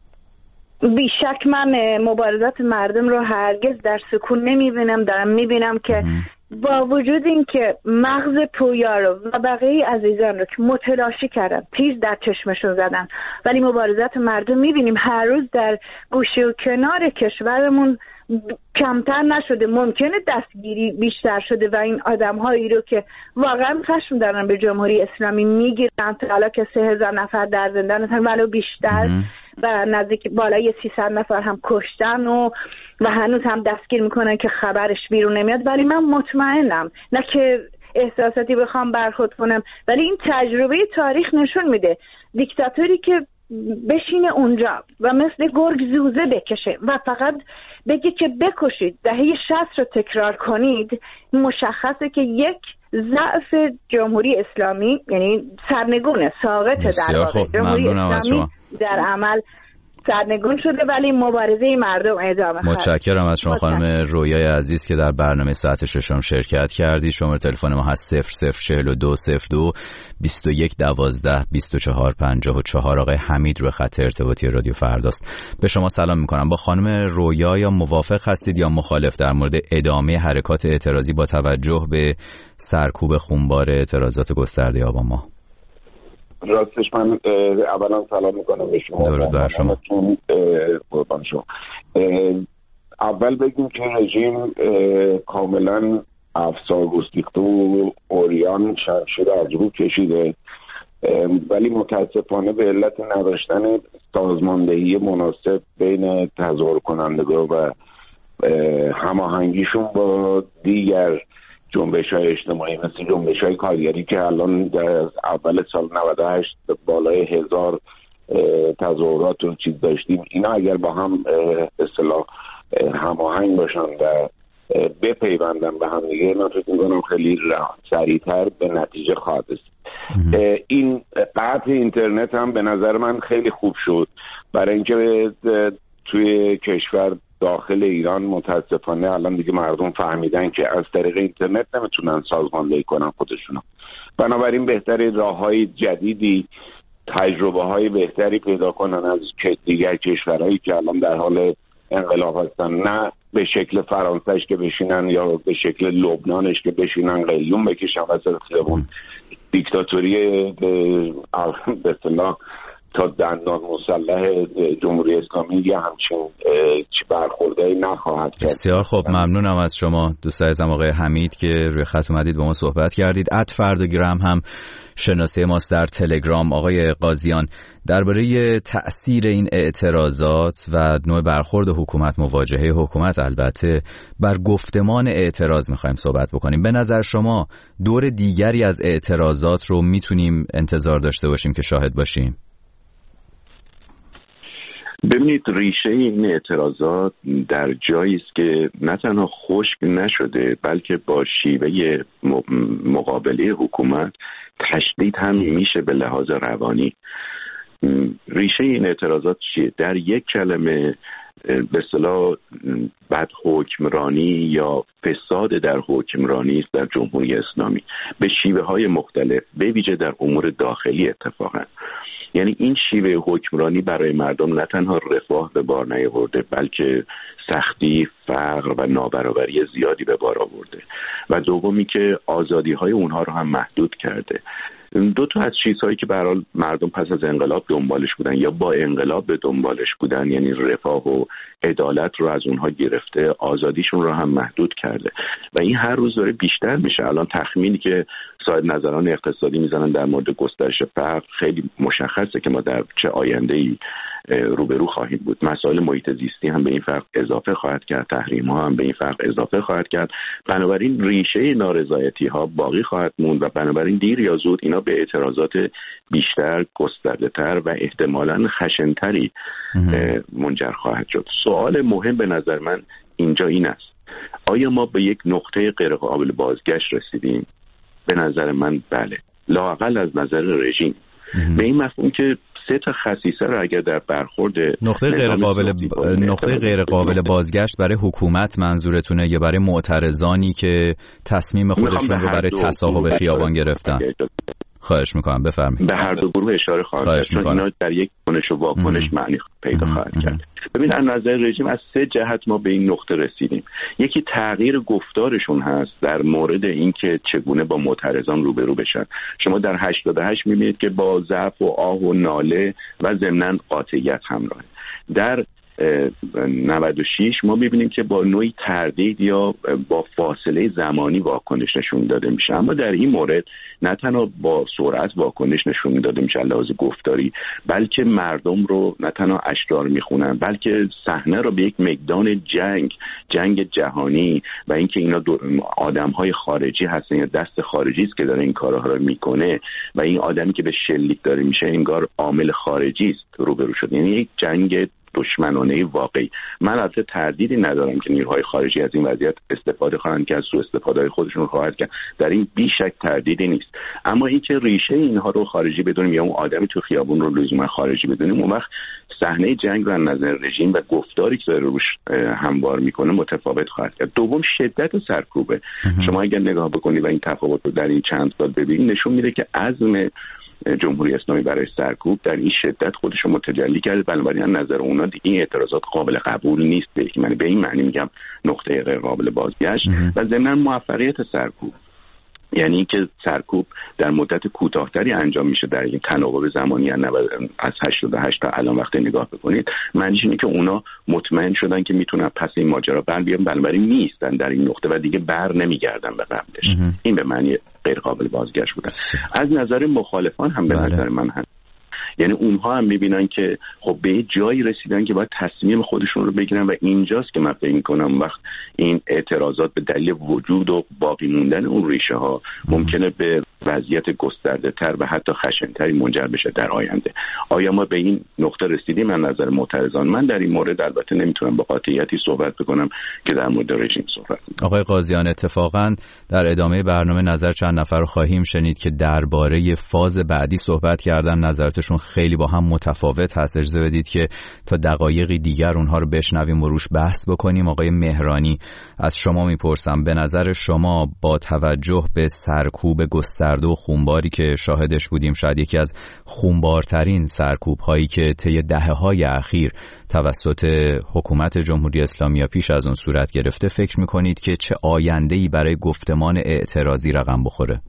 بیشک من مبارزات مردم رو هرگز در سکون نمیبینم. دارم میبینم که با وجود این که مغز پویا رو و بقیه عزیزان رو که متلاشی کردن، تیز در چشمشون زدن، ولی مبارزات مردم میبینیم هر روز در گوشه و کنار کشورمون کمتر نشده، ممکنه دستگیری بیشتر شده و این آدم هایی رو که واقعا خشم دارن به جمهوری اسلامی میگیرن تا حالا که سه هزار نفر در زندان هستن ولو بیشتر و نزدیک بالای سیصد نفر هم کشتن و و هنوز هم دستگیر میکنن که خبرش بیرون نمیاد. ولی من مطمئنم، نه که احساساتی بخوام برخورد کنم، ولی این تجربه تاریخ نشون میده دیکتاتوری که بشینه اونجا و مثل گرگ زوزه بکشه و فقط بگه که بکشید، دهه شصت رو تکرار کنید، مشخصه که یک ضعف جمهوری اسلامی، یعنی سرنگونه، ساقط در واقع جمهوری اسلامی در عمل سرنگون شده، ولی مبارزه مردم ادامه خواهد. متشکرم از شما خانم رویای عزیز که در برنامه ساعت ششم شرکت کردید. شماره تلفن ما هست صفر صفر چهل و دو صفر دو بیست و یک دوازده بیست و چهار پنجاه و چهار. آقای حمید روی خط ارتباطی رادیو فرداست. به شما سلام میکنم. با خانم رویا یا موافق هستید یا مخالف در مورد ادامه حرکات اعتراضی با توجه به سرکوب خونبار اعتراضات گسترده آبان ماه؟ راستش من اولا سلام میکنم به شما. درود بر شما. قربان شما. اول بگیم که رژیم کاملا افسار گستیخته و اوریان شمشیر از رو کشیده، ولی متاسفانه به علت نداشتن سازماندهی مناسب بین تظاهر کنندگان و هماهنگیشون با دیگر جنبش‌های اجتماعی مثل جنبش‌های کارگری که الان در اول سال نود و هشت بالای هزار تظاهرات و چیز داشتیم، اینا اگر با هم اصطلاح هماهنگ باشن و بپیوندن به هم دیگه، من فکر می‌کنم خیلی سریعتر به نتیجه خواهد رسید. این قطع اینترنت هم به نظر من خیلی خوب شد، برای اینکه توی کشور داخل ایران متاسفانه الان دیگه مردم فهمیدن که از طریق اینترنت نمیتونن سازماندهی کنن خودشونو. بنابراین بهتره راههای جدیدی، تجربه های بهتری پیدا کنن از دیگر کشورهایی که الان در حال انقلاب هستن، نه به شکل فرانسهش که بشینن یا به شکل لبنانش که بشینن قلیون بکشن وسط خیابون. دیکتاتوری به اصطلاح تا دندان مسلح جمهوری اسلامی یه همچین برخورده‌ای نخواهد کرد. بسیار خوب، ممنونم از شما دوست عزیزم آقای حمید که روی خط اومدید با ما صحبت کردید. ات فردگرام هم شناسه ماست در تلگرام. آقای قاضیان، درباره تأثیر این اعتراضات و نوع برخورد حکومت، مواجهه حکومت البته بر گفتمان اعتراض میخوایم صحبت بکنیم. به نظر شما دور دیگری از اعتراضات رو میتونیم انتظار داشته باشیم که شاهد باشیم؟ ببینید، ریشه این اعتراضات در جایی است که نه تنها خشک نشده بلکه با شیوه مقابله حکومت تشدید هم میشه به لحاظ روانی. ریشه این اعتراضات چیه؟ در یک کلمه به اصطلاح بد حکمرانی یا فساد در حکمرانی است در جمهوری اسلامی به شیوه های مختلف، به ویژه در امور داخلی اتفاقا. یعنی این شیوه حکمرانی برای مردم نه تنها رفاه به بار نیاورده بلکه سختی، فقر و نابرابری زیادی به بار آورده و دومی که آزادی های اونها رو هم محدود کرده. دو تا از چیزهایی که به هر حال مردم پس از انقلاب دنبالش بودن یا با انقلاب به دنبالش بودن، یعنی رفاه و عدالت رو از اونها گرفته، آزادیشون رو هم محدود کرده و این هر روز داره بیشتر میشه. الان تخمینی که صاحب نظران اقتصادی میزنن در مورد گسترش فقر خیلی مشخصه که ما در چه آینده‌ای روبرو خواهیم بود. مسائل محیط زیستی هم به این فرق اضافه خواهد کرد، تحریم ها هم به این فرق اضافه خواهد کرد. بنابراین ریشه نارضایتی ها باقی خواهد موند و بنابراین دیر یا زود اینا به اعتراضات بیشتر، گسترده تر و احتمالاً خشنتری منجر خواهد شد. سوال مهم به نظر من اینجا این است: آیا ما به یک نقطه غیر قابل بازگشت رسیدیم؟ به نظر من بله، لااقل از نظر رژیم. به این مفهوم که سه تا خصیصه رو اگر در برخورد نقطه غیر قابل نقطه غیر قابل بازگشت برای حکومت منظورتونه یا برای معترضانی که تصمیم خودشون رو برای تصاحب خیابان گرفتن؟ خواهش میکنم بفرمایید. به هر دو گروه اشاره خواهم کرد چون اینا در یک کنش و واکنش معنی پیدا خواهد کرد. ببین از نظر رژیم از سه جهت ما به این نقطه رسیدیم. یکی تغییر گفتارشون هست در مورد اینکه چگونه با معترضان روبرو بشن. شما در هشتاد و هشت میبینید که با ضعف و آه و ناله و ضمناً قاطعیت همراه. در نود و شش ما می‌بینیم که با نوعی تردید یا با فاصله زمانی واکنش نشون داده میشه، اما در این مورد نه تنها با سرعت واکنش نشون داده میشه لحاظ گفتاری، بلکه مردم رو نه تنها اشعار میخونن بلکه صحنه رو به یک میدان جنگ جنگ جهانی و اینکه اینا آدم‌های خارجی هستن یا دست خارجی است که داره این کارها رو میکنه و این آدمی که به شلیک داره میشه انگار عامل خارجی است روبرو شده، یعنی یک جنگ دشمنانه واقعی. من البته تردیدی ندارم که نیروهای خارجی از این وضعیت استفاده خواهند کرد، سوء استفاده خودشون رو خواهند کرد، در این بیشک تردیدی نیست، اما اینکه ریشه اینها رو خارجی بدونیم یا اون آدمی تو خیابون رو لزوما خارجی بدونیم، اون وقت صحنه جنگ رو از نظر رژیم و گفتاری که داره روش هموار میکنه متفاوت خواهد کرد. دوم شدت سرکوبه. شما اگر نگاه بکنید و این تفاوت رو در این چند سال ببینید نشون میده که عزم جمهوری اسلامی برای سرکوب در این شدت خودش رو متجلی کرده، بنابراین از نظر اونا دیگه این اعتراضات قابل قبول نیست. که من به این معنی میگم نقطه غیر قابل بازگشت و ضمن موفقیت سرکوب، یعنی که سرکوب در مدت کوتاه‌تری انجام میشه در این تناوب زمانی از هشتاد و هشت تا الان وقتی نگاه بکنید، معنیش اینه که اونا مطمئن شدن که میتونن پس این ماجرا بر بیان، بنابراین نیستن در این نقطه و دیگه بر نمیگردن به قبلش. این به معنی غیر قابل بازگشت بوده. از نظر مخالفان هم به بله. نظر من هست، یعنی اونها هم میبینن که خب به جایی رسیدن که باید تصمیم خودشون رو بگیرن و اینجاست که من فکر می‌کنم وقت این اعتراضات به دلیل وجود و باقی موندن اون ریشه ها ممکنه به وضعیت گسترده تر و حتی خشن‌تری منجر بشه در آینده. آیا ما به این نقطه رسیدیم؟ من نظر معترضان من در این مورد البته نمیتونم با قاطعیتی صحبت بکنم که در مورد رژیم صحبت کنم. آقای قاضیان، اتفاقا در ادامه برنامه نظر چند نفر رو خواهیم شنید که درباره فاز بعدی صحبت کردن، نظراتشون خیلی با هم متفاوت هست. اجازه بدید که تا دقایقی دیگر اونها رو بشنویم و روش بحث بکنیم. آقای مهرانی، از شما میپرسم به نظر شما با توجه به سرکوب گسترده و خونباری که شاهدش بودیم، شاید یکی از خونبارترین سرکوب هایی که طی دهه‌های اخیر توسط حکومت جمهوری اسلامی یا پیش از اون صورت گرفته، فکر میکنید که چه آینده‌ای برای گفتمان اعتراضی رقم بخوره؟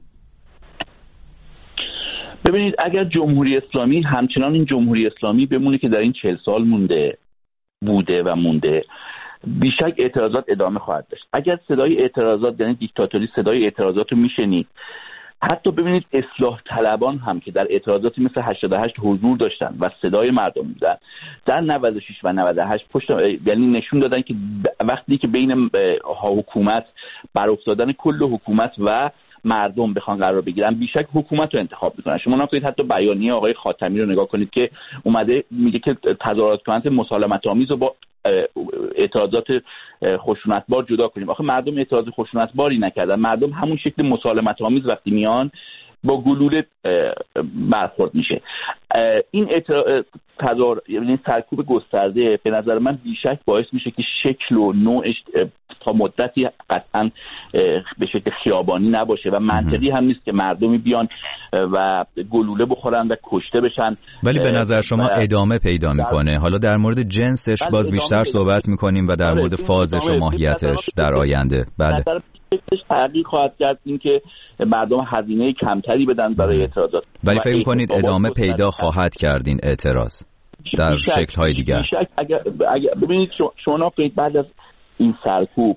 ببینید، اگر جمهوری اسلامی همچنان این جمهوری اسلامی بمونه که در این چهل سال مونده بوده و مونده، بیشک اعتراضات ادامه خواهد داشت. اگر صدای اعتراضات یعنی دیکتاتوری صدای اعتراضات رو میشنید، حتی ببینید اصلاح طلبان هم که در اعتراضاتی مثل هشتاد و هشت حضور داشتن و صدای مردم بودن، در نود و شش و نود و هشت پشت یعنی نشون دادن که وقتی که بین حکومت بر افتادن کل حکومت و مردم بخوان قرار بگیرن، بیشک حکومت رو انتخاب میکنن. شما نکنید حتی بیانیه آقای خاتمی رو نگاه کنید که اومده میگه که تظاهرات کننده مسالمت آمیز رو با اعتراضات خشونتبار جدا کنیم. آخه مردم اعتراض خشونتباری نکردن، مردم همون شکل مسالمت آمیز وقتی میان با گلوله برخورد میشه. این تظاهر یعنی سرکوب گسترده به نظر من بیشک باعث میشه که شکل و نوعش تا مدتی قطعا به شکل خیابانی نباشه و منطقی هم نیست که مردمی بیان و گلوله بخورن و کشته بشن. ولی به نظر شما ادامه پیدا میکنه. حالا در مورد جنسش باز بیشتر صحبت میکنیم و در مورد فازش و ماهیتش در آینده. بله. تغییر خواهد کرد این که مردم هزینه کمتری بدن برای اعتراضات. ولی فکر می‌کنید ادامه پیدا خواهد کرد این اعتراض در شکل‌های دیگر؟ اگر اگر ببینید شما فکر بعد از این سرکوب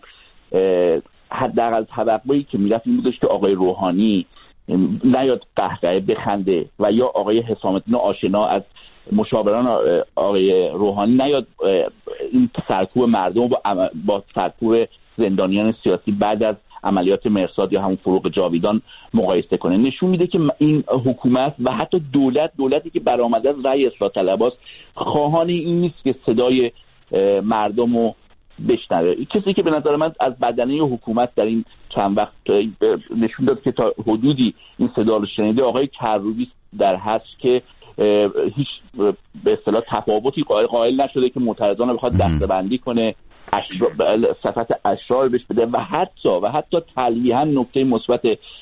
حداقل توقعی که میرفت این بودش که آقای روحانی نیاد قهقه بخنده و یا آقای حسام الدین آشنا از مشاوران آقای روحانی نیاد این سرکوب مردم با با سرکوب زندانیان سیاسی بعد از عملیات مرصاد یا همون فروغ جاویدان مقایسه کنه. نشون میده که این حکومت و حتی دولت دولتی که برآمده از رأی اصلاح طلباست خواهان این نیست که صدای مردم رو بشنوه. کسی که به نظر من از بدنه حکومت در این چند وقت نشون داد که تا حدودی این صدا رو شنیده آقای کروبی در هست که هیچ به اصطلاح تفاوتی قائل نشده که معترضان رو بخواد دسته‌بندی کنه، صفت اشرار بهش بده و حتی و حتی تلویحاً نکته مثبت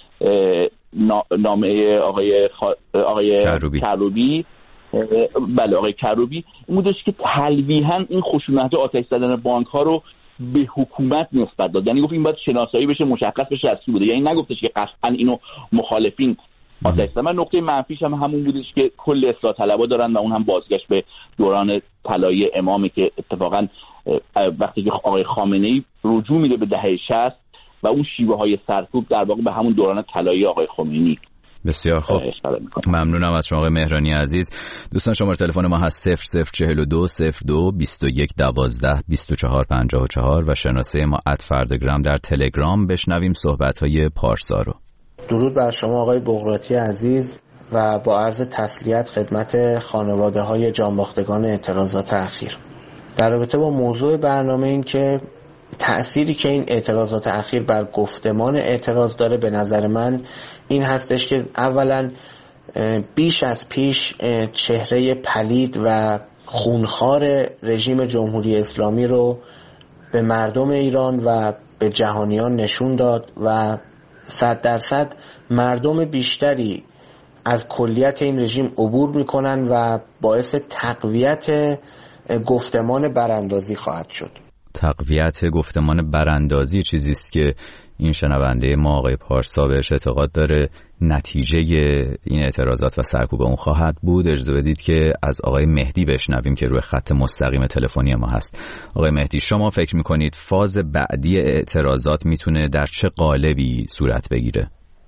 نامه آقای خا... آقای کروبی, کروبی بله آقای کروبی این بودش که تلویحاً این خشونت آتش زدن بانک ها رو به حکومت نسبت داد. یعنی گفت این باید شناسایی بشه، مشخص بشه از کی بوده. یعنی نگفتش که قطعاً اینو مخالفین آتش زدن. نقطه منفیش هم همون بودش که کل اصلاح طلبا دارن و اون هم بازگشت به دوران طلایی امامی که اتفاقاً وقتی که آقای خامنه‌ای رجوع میده به دهه شصت و اون شیوه های سرکوب در واقع به همون دوران طلایی آقای خمینی. بسیار خوب، ممنونم از شما آقای مهرانی عزیز. دوستان شماره تلفن ما هست صفر صفر چهل و دو صفر دو بیست و یک دوازده بیست و چهار پنجاه و چهار و شناسه ما ات فردگرام در تلگرام. بشنویم صحبت‌های پارسا رو. درود بر شما آقای بغراتی عزیز و با عرض تسلیت خدمت خانواده‌های جانباختگان اعتراضات اخیر. در رابطه با موضوع برنامه این که تأثیری که این اعتراضات اخیر بر گفتمان اعتراض داره به نظر من این هستش که اولا بیش از پیش چهره پلید و خونخوار رژیم جمهوری اسلامی رو به مردم ایران و به جهانیان نشون داد و صد درصد مردم بیشتری از کلیت این رژیم عبور میکنن و باعث تقویت گفتمان براندازی خواهد شد. تقویت گفتمان براندازی چیزی است که این شنونده ما آقای پارسا بهش اعتقاد داره نتیجه این اعتراضات و سرکوب اون خواهد بود. اجازه بدید که از آقای مهدی بشنویم که روی خط مستقیم تلفنی ما هست. آقای مهدی، شما فکر میکنید فاز بعدی اعتراضات میتونه در چه قالبی صورت بگیره؟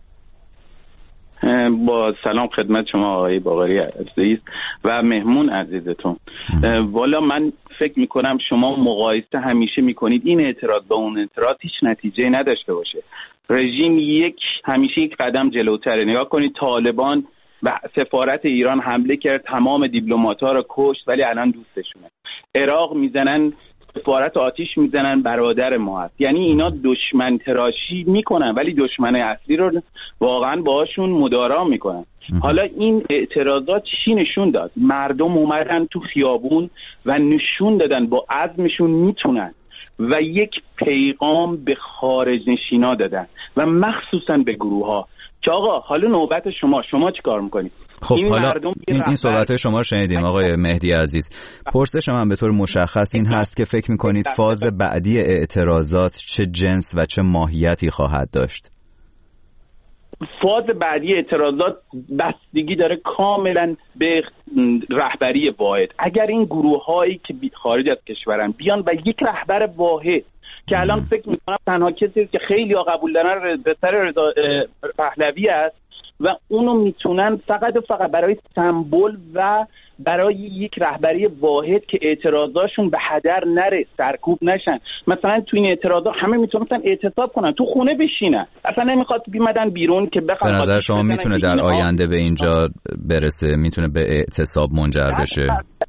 با سلام خدمت شما آقای باقری عزیز و مهمون عزیزتون. والا من فکر میکنم شما مقایسه همیشه میکنید این اعتراض با اون اعتراض هیچ نتیجه نداشته باشه. رژیم یک همیشه یک قدم جلوتره. نگاه کنید طالبان و سفارت ایران حمله کرد، تمام دیپلمات‌ها رو کشت، ولی الان دوستشونه. عراق میزنن، سفارت آتیش میزنن، برادر ما هست. یعنی اینا دشمن تراشی میکنن ولی دشمن اصلی رو واقعا باهاشون مدارا میکنن. حالا این اعتراضات چی نشون داد؟ مردم اومدن تو خیابون و نشون دادن با عزمشون میتونن و یک پیغام به خارج نشینا دادن و مخصوصا به گروه ها که آقا حالا نوبت شما شما چی کار میکنید؟ خب این حالا این, این صحبت‌های شما رو شنیدیم آقای مهدی عزیز. پرسش من به طور مشخص این هست که فکر میکنید فاز بعدی اعتراضات چه جنس و چه ماهیتی خواهد داشت؟ فاز بعدی اعتراضات بستگی داره کاملا به رهبری واحد. اگر این گروه هایی که خارج از کشورن بیان و یک رهبر واحد که الان فکر میکنم تنها کسی که خیلی ها قبول دارن پسر رضا پهلوی است و اونو میتونن فقط و فقط برای سمبل و برای یک رهبری واحد که اعتراضاشون به هدر نره، سرکوب نشن. مثلا تو این اعتراضا همه میتونن اعتصاب کنن، تو خونه بشینن، اصلا نمیخواد بیمدن بیرون که بخواد. به نظر شما میتونه در آینده به اینجا برسه، میتونه به اعتصاب منجر بشه؟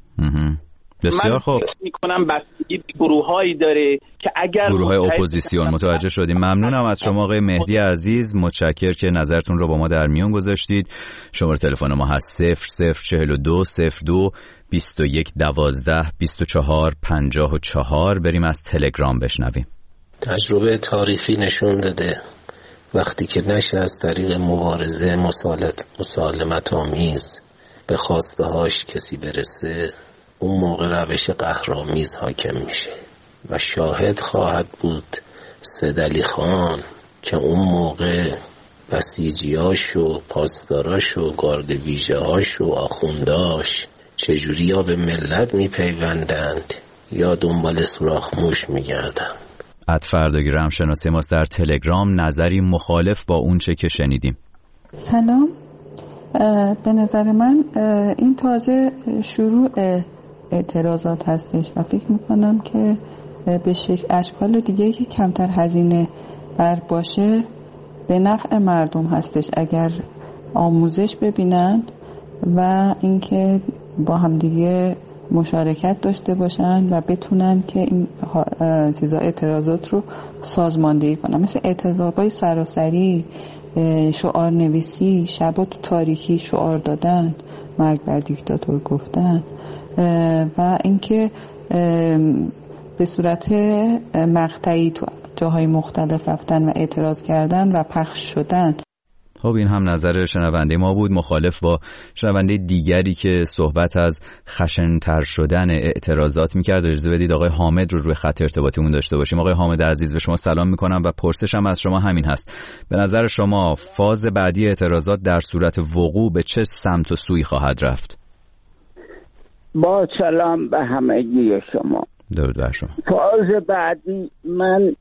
بسیار خوب. من میکنم بستگی به گروه‌هایی داره که اگر گروه‌های اپوزیسیون متوجه شدیم. ممنونم از شما آقای مهدی عزیز، متشکرم که نظرتون رو با ما در میون گذاشتید. شماره تلفن ما هست صفر صفر چهل و دو صفر دو بیست و یک دوازده بیست و چهار پنجاه و چهار. بریم از تلگرام بشنویم. تجربه تاریخی نشون داده وقتی که نشه از طریق مبارزه مسالمت آمیز به خواسته هاش کسی برسه، اون موقع روش قهرآمیز حاکم میشه و شاهد خواهد بود سید علی خان که اون موقع بسیجیاش و پاسداراش و گارد ویژه‌هاش و آخونداش چجوری یا به ملت میپیوندند یا دنبال سوراخ موش میگردند. ات فردگرام شناسی ماست در تلگرام. نظری مخالف با اون چه که شنیدیم. سلام، به نظر من این تازه شروع اعتراضات هستش و فکر میکنم که به شکل اشکال دیگه که کمتر هزینه بر باشه به نفع مردم هستش اگر آموزش ببینن و اینکه با هم دیگه مشارکت داشته باشن و بتونن که این چیزا اعتراضات رو سازماندهی کنن. مثل اعتراضات سراسری شعار نویسی، شبا تو تاریکی شعار دادن، مرگ بر دیکتاتور گفتن و اینکه به صورت مقطعی تو جاهای مختلف رفتن و اعتراض کردن و پخش شدن. خب این هم نظر شنونده ما بود، مخالف با شنونده دیگری که صحبت از خشن‌تر شدن اعتراضات می‌کرد. اجازه بدید آقای حامد رو روی خط ارتباطیمون داشته باشیم. آقای حامد عزیز، به شما سلام می‌کنم و پرسشم از شما همین هست. به نظر شما فاز بعدی اعتراضات در صورت وقوع به چه سمت و سوی خواهد رفت؟ با سلام به همگی شما. درود بر شما. فاز بعدی من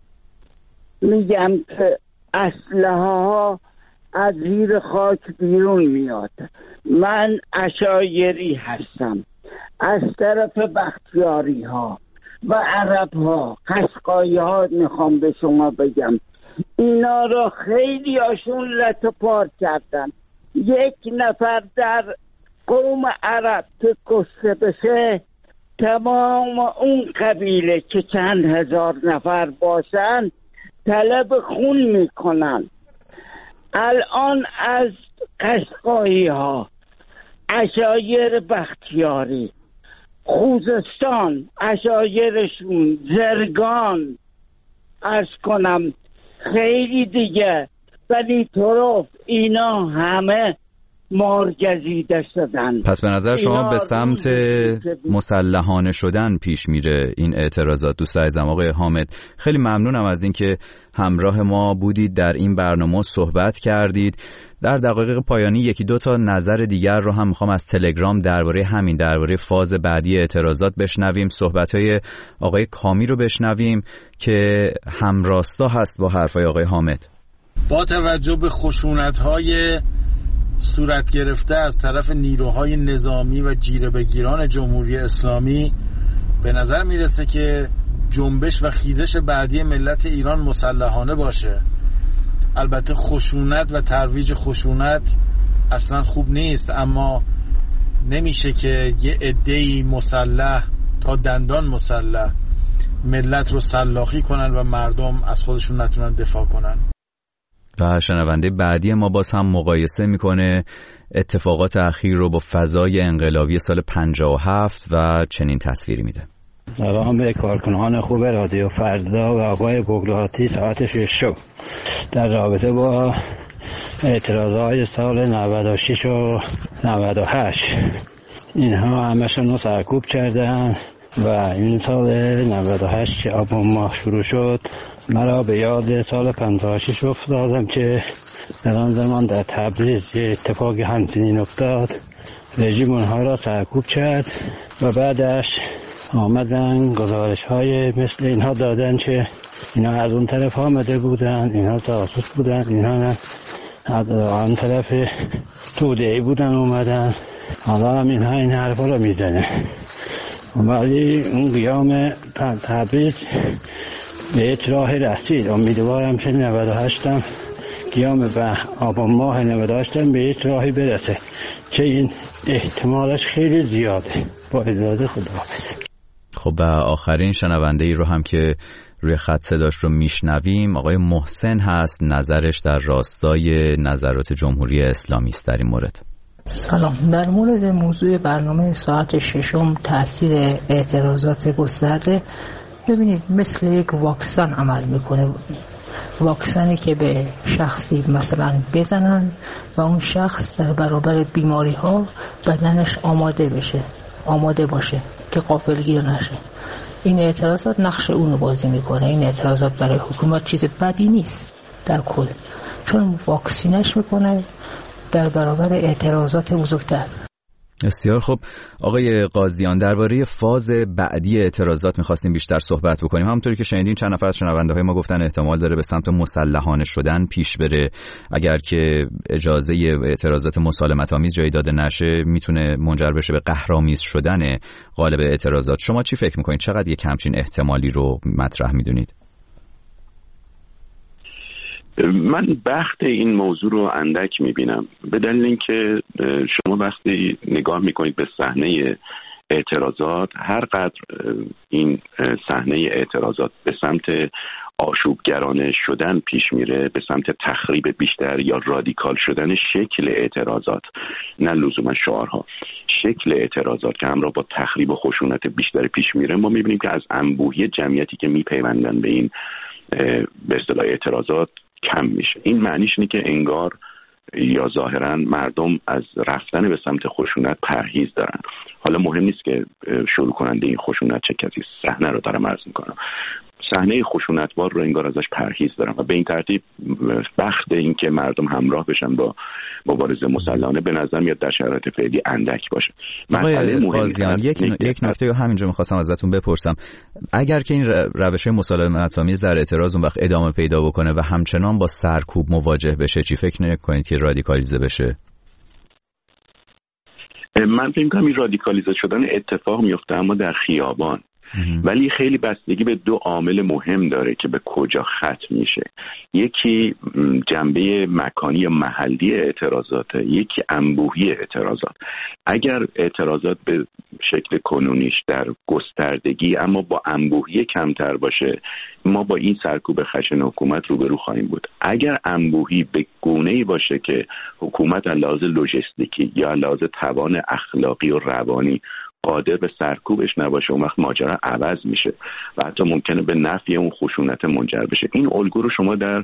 میگم که اسلحه ها از زیر خاک بیرون میاد. من عشایری هستم. از طرف بختیاری ها و عرب ها، قشقایی ها میخوام به شما بگم اینا رو خیلی هاشون لطو پار کردن. یک نفر در قوم عرب که کشته بشه، تمام اون قبیله که چند هزار نفر باشن طلب خون میکنن. الان از قشقایی ها، عشایر بختیاری، خوزستان، عشایرشون، زرگان، عرض کنم خیلی دیگه، بنی طرف، اینا همه مارگزیده شدن. پس به نظر شما به سمت مسلحانه شدن پیش میره این اعتراضات. دوست عزیزم آقای حامد، خیلی ممنونم از اینکه همراه ما بودید، در این برنامه صحبت کردید. در دقایق پایانی یکی دو تا نظر دیگر رو هم میخوام از تلگرام درباره همین، درباره فاز بعدی اعتراضات بشنویم. صحبت‌های آقای کامی رو بشنویم که همراستا هست با حرفای آقای حامد. با توجه به خشونت‌های صورت گرفته از طرف نیروهای نظامی و جیره بگیران جمهوری اسلامی، به نظر میرسه که جنبش و خیزش بعدی ملت ایران مسلحانه باشه. البته خشونت و ترویج خشونت اصلا خوب نیست، اما نمیشه که یه عده‌ای مسلح تا دندان مسلح ملت رو سلاخی کنن و مردم از خودشون نتونن دفاع کنن. و شنونده بعدی ما باز هم مقایسه میکنه اتفاقات اخیر رو با فضای انقلابی سال پنجاه و هفت و چنین تصویری میده. سلام به کارکنان خوب رادیو فردا و آقای بغراتی ساعت شش شب در رابطه با اعتراضهای سال نود و شش و نود و هشت. اینها همشون رو سرکوب کردن و این سال نود و هشت که آبان ماه شروع شد مرا به یاد سال پنجاه و شش افتادم که در آن زمان در تبریز یه اتفاق همچنین افتاد. رژیم اونها را سرکوب کرد و بعدش آمدن گزارش های مثل اینها دادن که اینا از اون طرف آمده بودن، اینها جاسوس بودن، اینها از آن طرف توده‌ای بودن اومدن. حالا هم اینها این حرفا را میزنه. ولی اون قیام تبریز به یک راه رسید. امیدوارم که نود و هشت هم قیام به آبان ماه نود و هشت هم به یک راهی برسه که این احتمالش خیلی زیاده. با اجازه خداحافظ. خب و آخرین شنونده ای رو هم که روی خط صداش رو میشنویم آقای محسن هست. نظرش در راستای نظرات جمهوری اسلامی است در این مورد. سلام. در مورد موضوع برنامه ساعت ششم تاثیر اعتراضات گسترده، ببینید مثل یک واکسن عمل میکنه. واکسنی که به شخصی مثلا بزنن و اون شخص در برابر بیماری ها بدنش آماده بشه، آماده باشه که غافلگیر نشه. این اعتراضات نقش اونو بازی میکنه. این اعتراضات برای حکومت چیز بدی نیست در کل، چون واکسینش میکنه در برابر اعتراضات بزرگتر. بسیار خوب آقای قاضیان، درباره فاز بعدی اعتراضات می‌خواستیم بیشتر صحبت بکنیم. همونطوری که شنیدین چند نفر از شنونده‌های ما گفتن احتمال داره به سمت مسلحانه شدن پیش بره. اگر که اجازه اعتراضات مسالمت‌آمیز جایی داده نشه میتونه منجر بشه به قهرآمیز شدن قالب اعتراضات. شما چی فکر می‌کنید؟ چقدر یک همچین احتمالی رو مطرح می‌دونید؟ من بخت این موضوع رو اندک میبینم، به دلیل اینکه شما وقتی نگاه میکنید به صحنه اعتراضات، هر قدر این صحنه اعتراضات به سمت آشوبگرانه شدن پیش میره، به سمت تخریب بیشتر یا رادیکال شدن شکل اعتراضات، نه لزوما شعارها، شکل اعتراضات که همراه با تخریب و خشونت بیشتر پیش میره، ما میبینیم که از انبوهی جمعیتی که میپیوندن به این به اصطلاح اعتراضات کم میشه. این معنیش اینه که انگار یا ظاهرا مردم از رفتن به سمت خشونت پرهیز دارن. حالا مهم نیست که شروع کننده این خشونت چه کسی، صحنه رو دارم عرض میکنم، صحنه خشونتبار رو انگار ازش پرهیز دارن و به این ترتیب بخت این که مردم همراه بشن با مبارزه مسلحانه به نظر میاد در شرایط فعلی اندک باشه. مسئله مهم یک یک نکته همینجا می‌خواستم ازتون بپرسم، اگر که این روش مسالمت‌آمیز در اعتراض اون وقت ادامه پیدا بکنه و همچنان با سرکوب مواجه بشه، چی فکر نمی‌کنید که رادیکالیزه بشه؟ من فکر می‌کنم این رادیکالیزه شدن اتفاق میفته اما در خیابان، ولی خیلی بستگی به دو عامل مهم داره که به کجا ختم میشه. یکی جنبه مکانی یا محلی اعتراضات، یکی انبوهی اعتراضات. اگر اعتراضات به شکل کنونیش در گستردگی اما با انبوهی کمتر باشه، ما با این سرکوب خشن حکومت روبرو خواهیم بود. اگر انبوهی به گونه‌ای باشه که حکومت از لحاظ لوجستیکی یا از لحاظ توان اخلاقی و روانی قادر به سرکوبش نباشه، اون وقت ماجرا عوض میشه و حتی ممکنه به نفی اون خشونت منجر بشه. این الگو رو شما در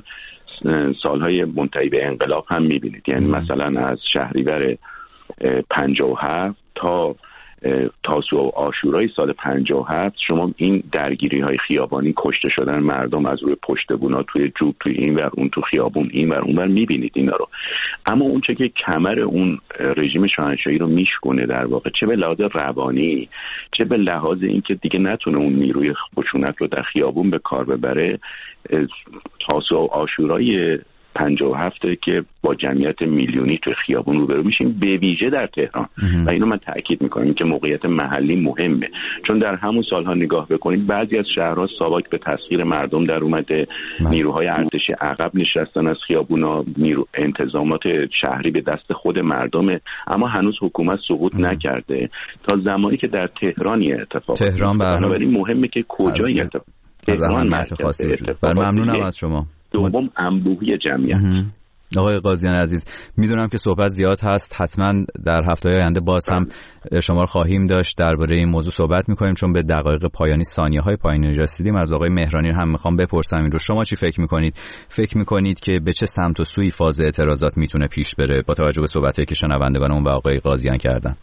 سالهای منتهی به انقلاب هم میبینید، یعنی مثلا از شهریور پنجاه و هفت تا تاسوعا و عاشورای سال پنجاه و هفت شما این درگیری های خیابانی، کشته شدن مردم از روی پشت بونا، توی جوب، توی این ور اون، تو خیابون این ور اون ور میبینید اینا رو. اما اون چه که کمر اون رژیم شاهنشاهی رو میشکنه در واقع، چه به لحاظ روانی چه به لحاظ اینکه دیگه نتونه اون نیروی خشونت رو در خیابون به کار ببره، تاسوعا و عاشورای پنجاه و هفت که با جمعیت میلیونی توی خیابون روبرو میشیم، به ویژه در تهران. و اینو من تاکید میکنم که موقعیت محلی مهمه، چون در همون سالها نگاه بکنید بعضی از شهرها ساواک به تسخیر مردم در اومده، نیروهای ارتشی عقب نشستن از خیابونا، نیرو انتظامات شهری به دست خود مردمه، اما هنوز حکومت سقوط نکرده تا زمانی که در تهرانی اتفاق تهران. بنابراین مهمه که کجای اتفاق از اهمیت خاصی وجود. بر ممنونم از شما. دوم انبوهی جمعیت. آقای قاضیان عزیز، میدونم که صحبت زیاد هست، حتما در هفته‌های آینده باز هم شما رو خواهیم داشت درباره این موضوع صحبت میکنیم، چون به دقایق پایانی، ثانیه‌های پایانی رسیدیم. از آقای مهرانی هم میخوام بپرسم این رو، شما چی فکر میکنید؟ فکر میکنید که به چه سمت و سوی فاز اعتراضات میتونه پیش بره با توجه به صحبتایی که شنوندگانمون و آقای قاضیان کردن؟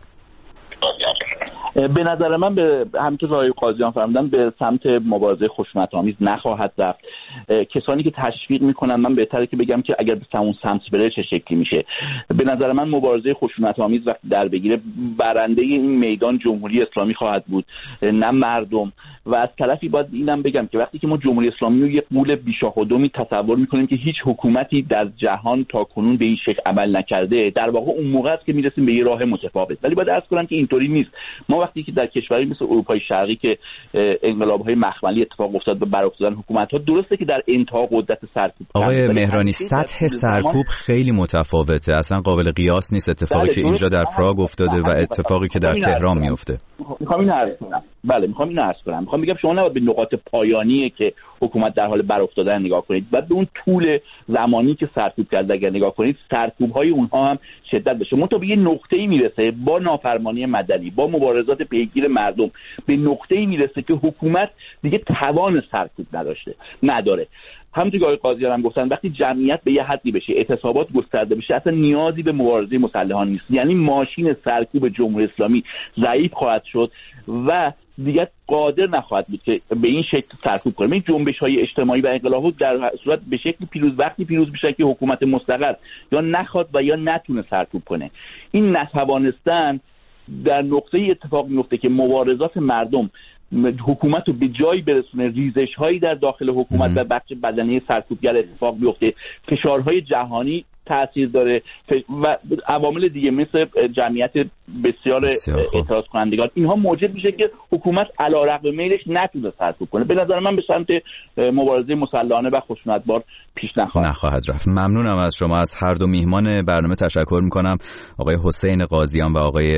به نظر من به همین که آقای قاضیان فرمودن به سمت مبارزه خشونت‌آمیز نخواهد رفت. کسانی که تشویق میکنن، من بهتره که بگم که اگر به اون سمت بره چه شکلی میشه. به نظر من مبارزه خشونت‌آمیز وقتی در بگیره، برنده این میدان جمهوری اسلامی خواهد بود نه مردم. و از طرفی باید اینم بگم که وقتی که ما جمهوری اسلامی رو یک قول بیشاهدومی تصور میکنیم که هیچ حکومتی در جهان تا کنون به این شکل عمل نکرده، در واقع اون موقع است که میرسیم به یه راه متفاوت. ولی باید عرض کنم که اینطوری نیست. ما وقتی که در کشوری مثل اروپای شرقی که انقلاب‌های مخملی اتفاق افتاد و برافتادن حکومت‌ها، درسته که در انتها قدرت سرکوب. آقای مهرانی، سطح سرکوب خیلی متفاوته، اصلا قابل قیاس نیست اتفاقی که اینجا در پراگ افتاده و اتفاقی که در تهران میفته. میخوام این عرض کنم. بله میخوام این عرض کنم. میخوام بگم شما نباید به نقاط پایانیه که حکومت در حال برافتادن نگاه کنید، بعد به اون طول زمانی که سرکوب کرد اگر نگاه کنید، سرکوب‌های اونها هم شدت بشه. منتها به یه نقطه‌ای میرسه با نافرمانی مدنی، با مبارزات پیگیر مردم، به نقطه‌ای میرسه که حکومت دیگه توان سرکوب نداشته نداره. همونطور که آقای قاضیان هم گفتن، وقتی جمعیت به یه حدی بشه، اعتصابات گسترده بشه، اصلا نیازی به مبارزه مسلحانه نیست. یعنی ماشین سرکوب جمهوری اسلامی ضعیف خواهد شد و دیگه قادر نخواهد بود که به این شکل سرکوب کنه. این جنبش‌های اجتماعی و انقلاب‌ها در صورت به شکلی پیروز وقتی پیروز میشه که حکومت مستقر یا نخواد و یا نتونه سرکوب کنه. این نتوانستن در نقطه‌ای اتفاق میفته که مبارزات مردم حکومت رو به جایی برسونه، ریزش هایی در داخل حکومت و بخش بدنه سرکوبگر اتفاق بیفته، فشارهای جهانی تاثیر داره و عوامل دیگه مثل جمعیت بسیار, بسیار اعتراض کنندگان، اینها موجب میشه که حکومت علیرغم میلش نتونه سرکوب کنه. به نظر من به سمت مبارزه مسلحانه و خشونتبار پیش نخواهد نخواهد رفت. ممنونم از شما. از هر دو میهمان برنامه تشکر میکنم، آقای حسین قاضیان و آقای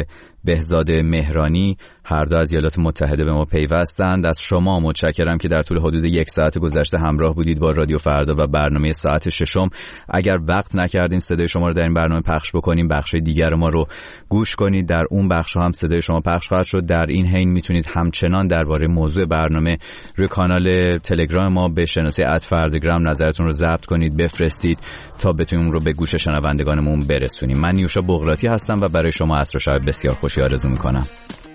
بهزاد مهرانی، هر دو از ایالات متحده به ما پیوستند. از شما متشکرم که در طول حدود یک ساعت گذشته همراه بودید با رادیو فردا و برنامه ساعت ششم. اگر وقت نکردین صدای شما رو در این برنامه پخش بکنیم، بخش دیگر ما رو گوش کنید. در اون بخش هم صدای شما پخش خواهد شد. در این حین میتونید همچنان درباره موضوع برنامه روی کانال تلگرام ما به شناسه ات فردگرام نظرتون رو ضبط کنید، بفرستید تا بتونیم اون رو به گوش شنوندگانمون برسونیم. من نیوشا بغراتی هستم و برای شما عصر و شب بسیار خوشی آرزو میکنم.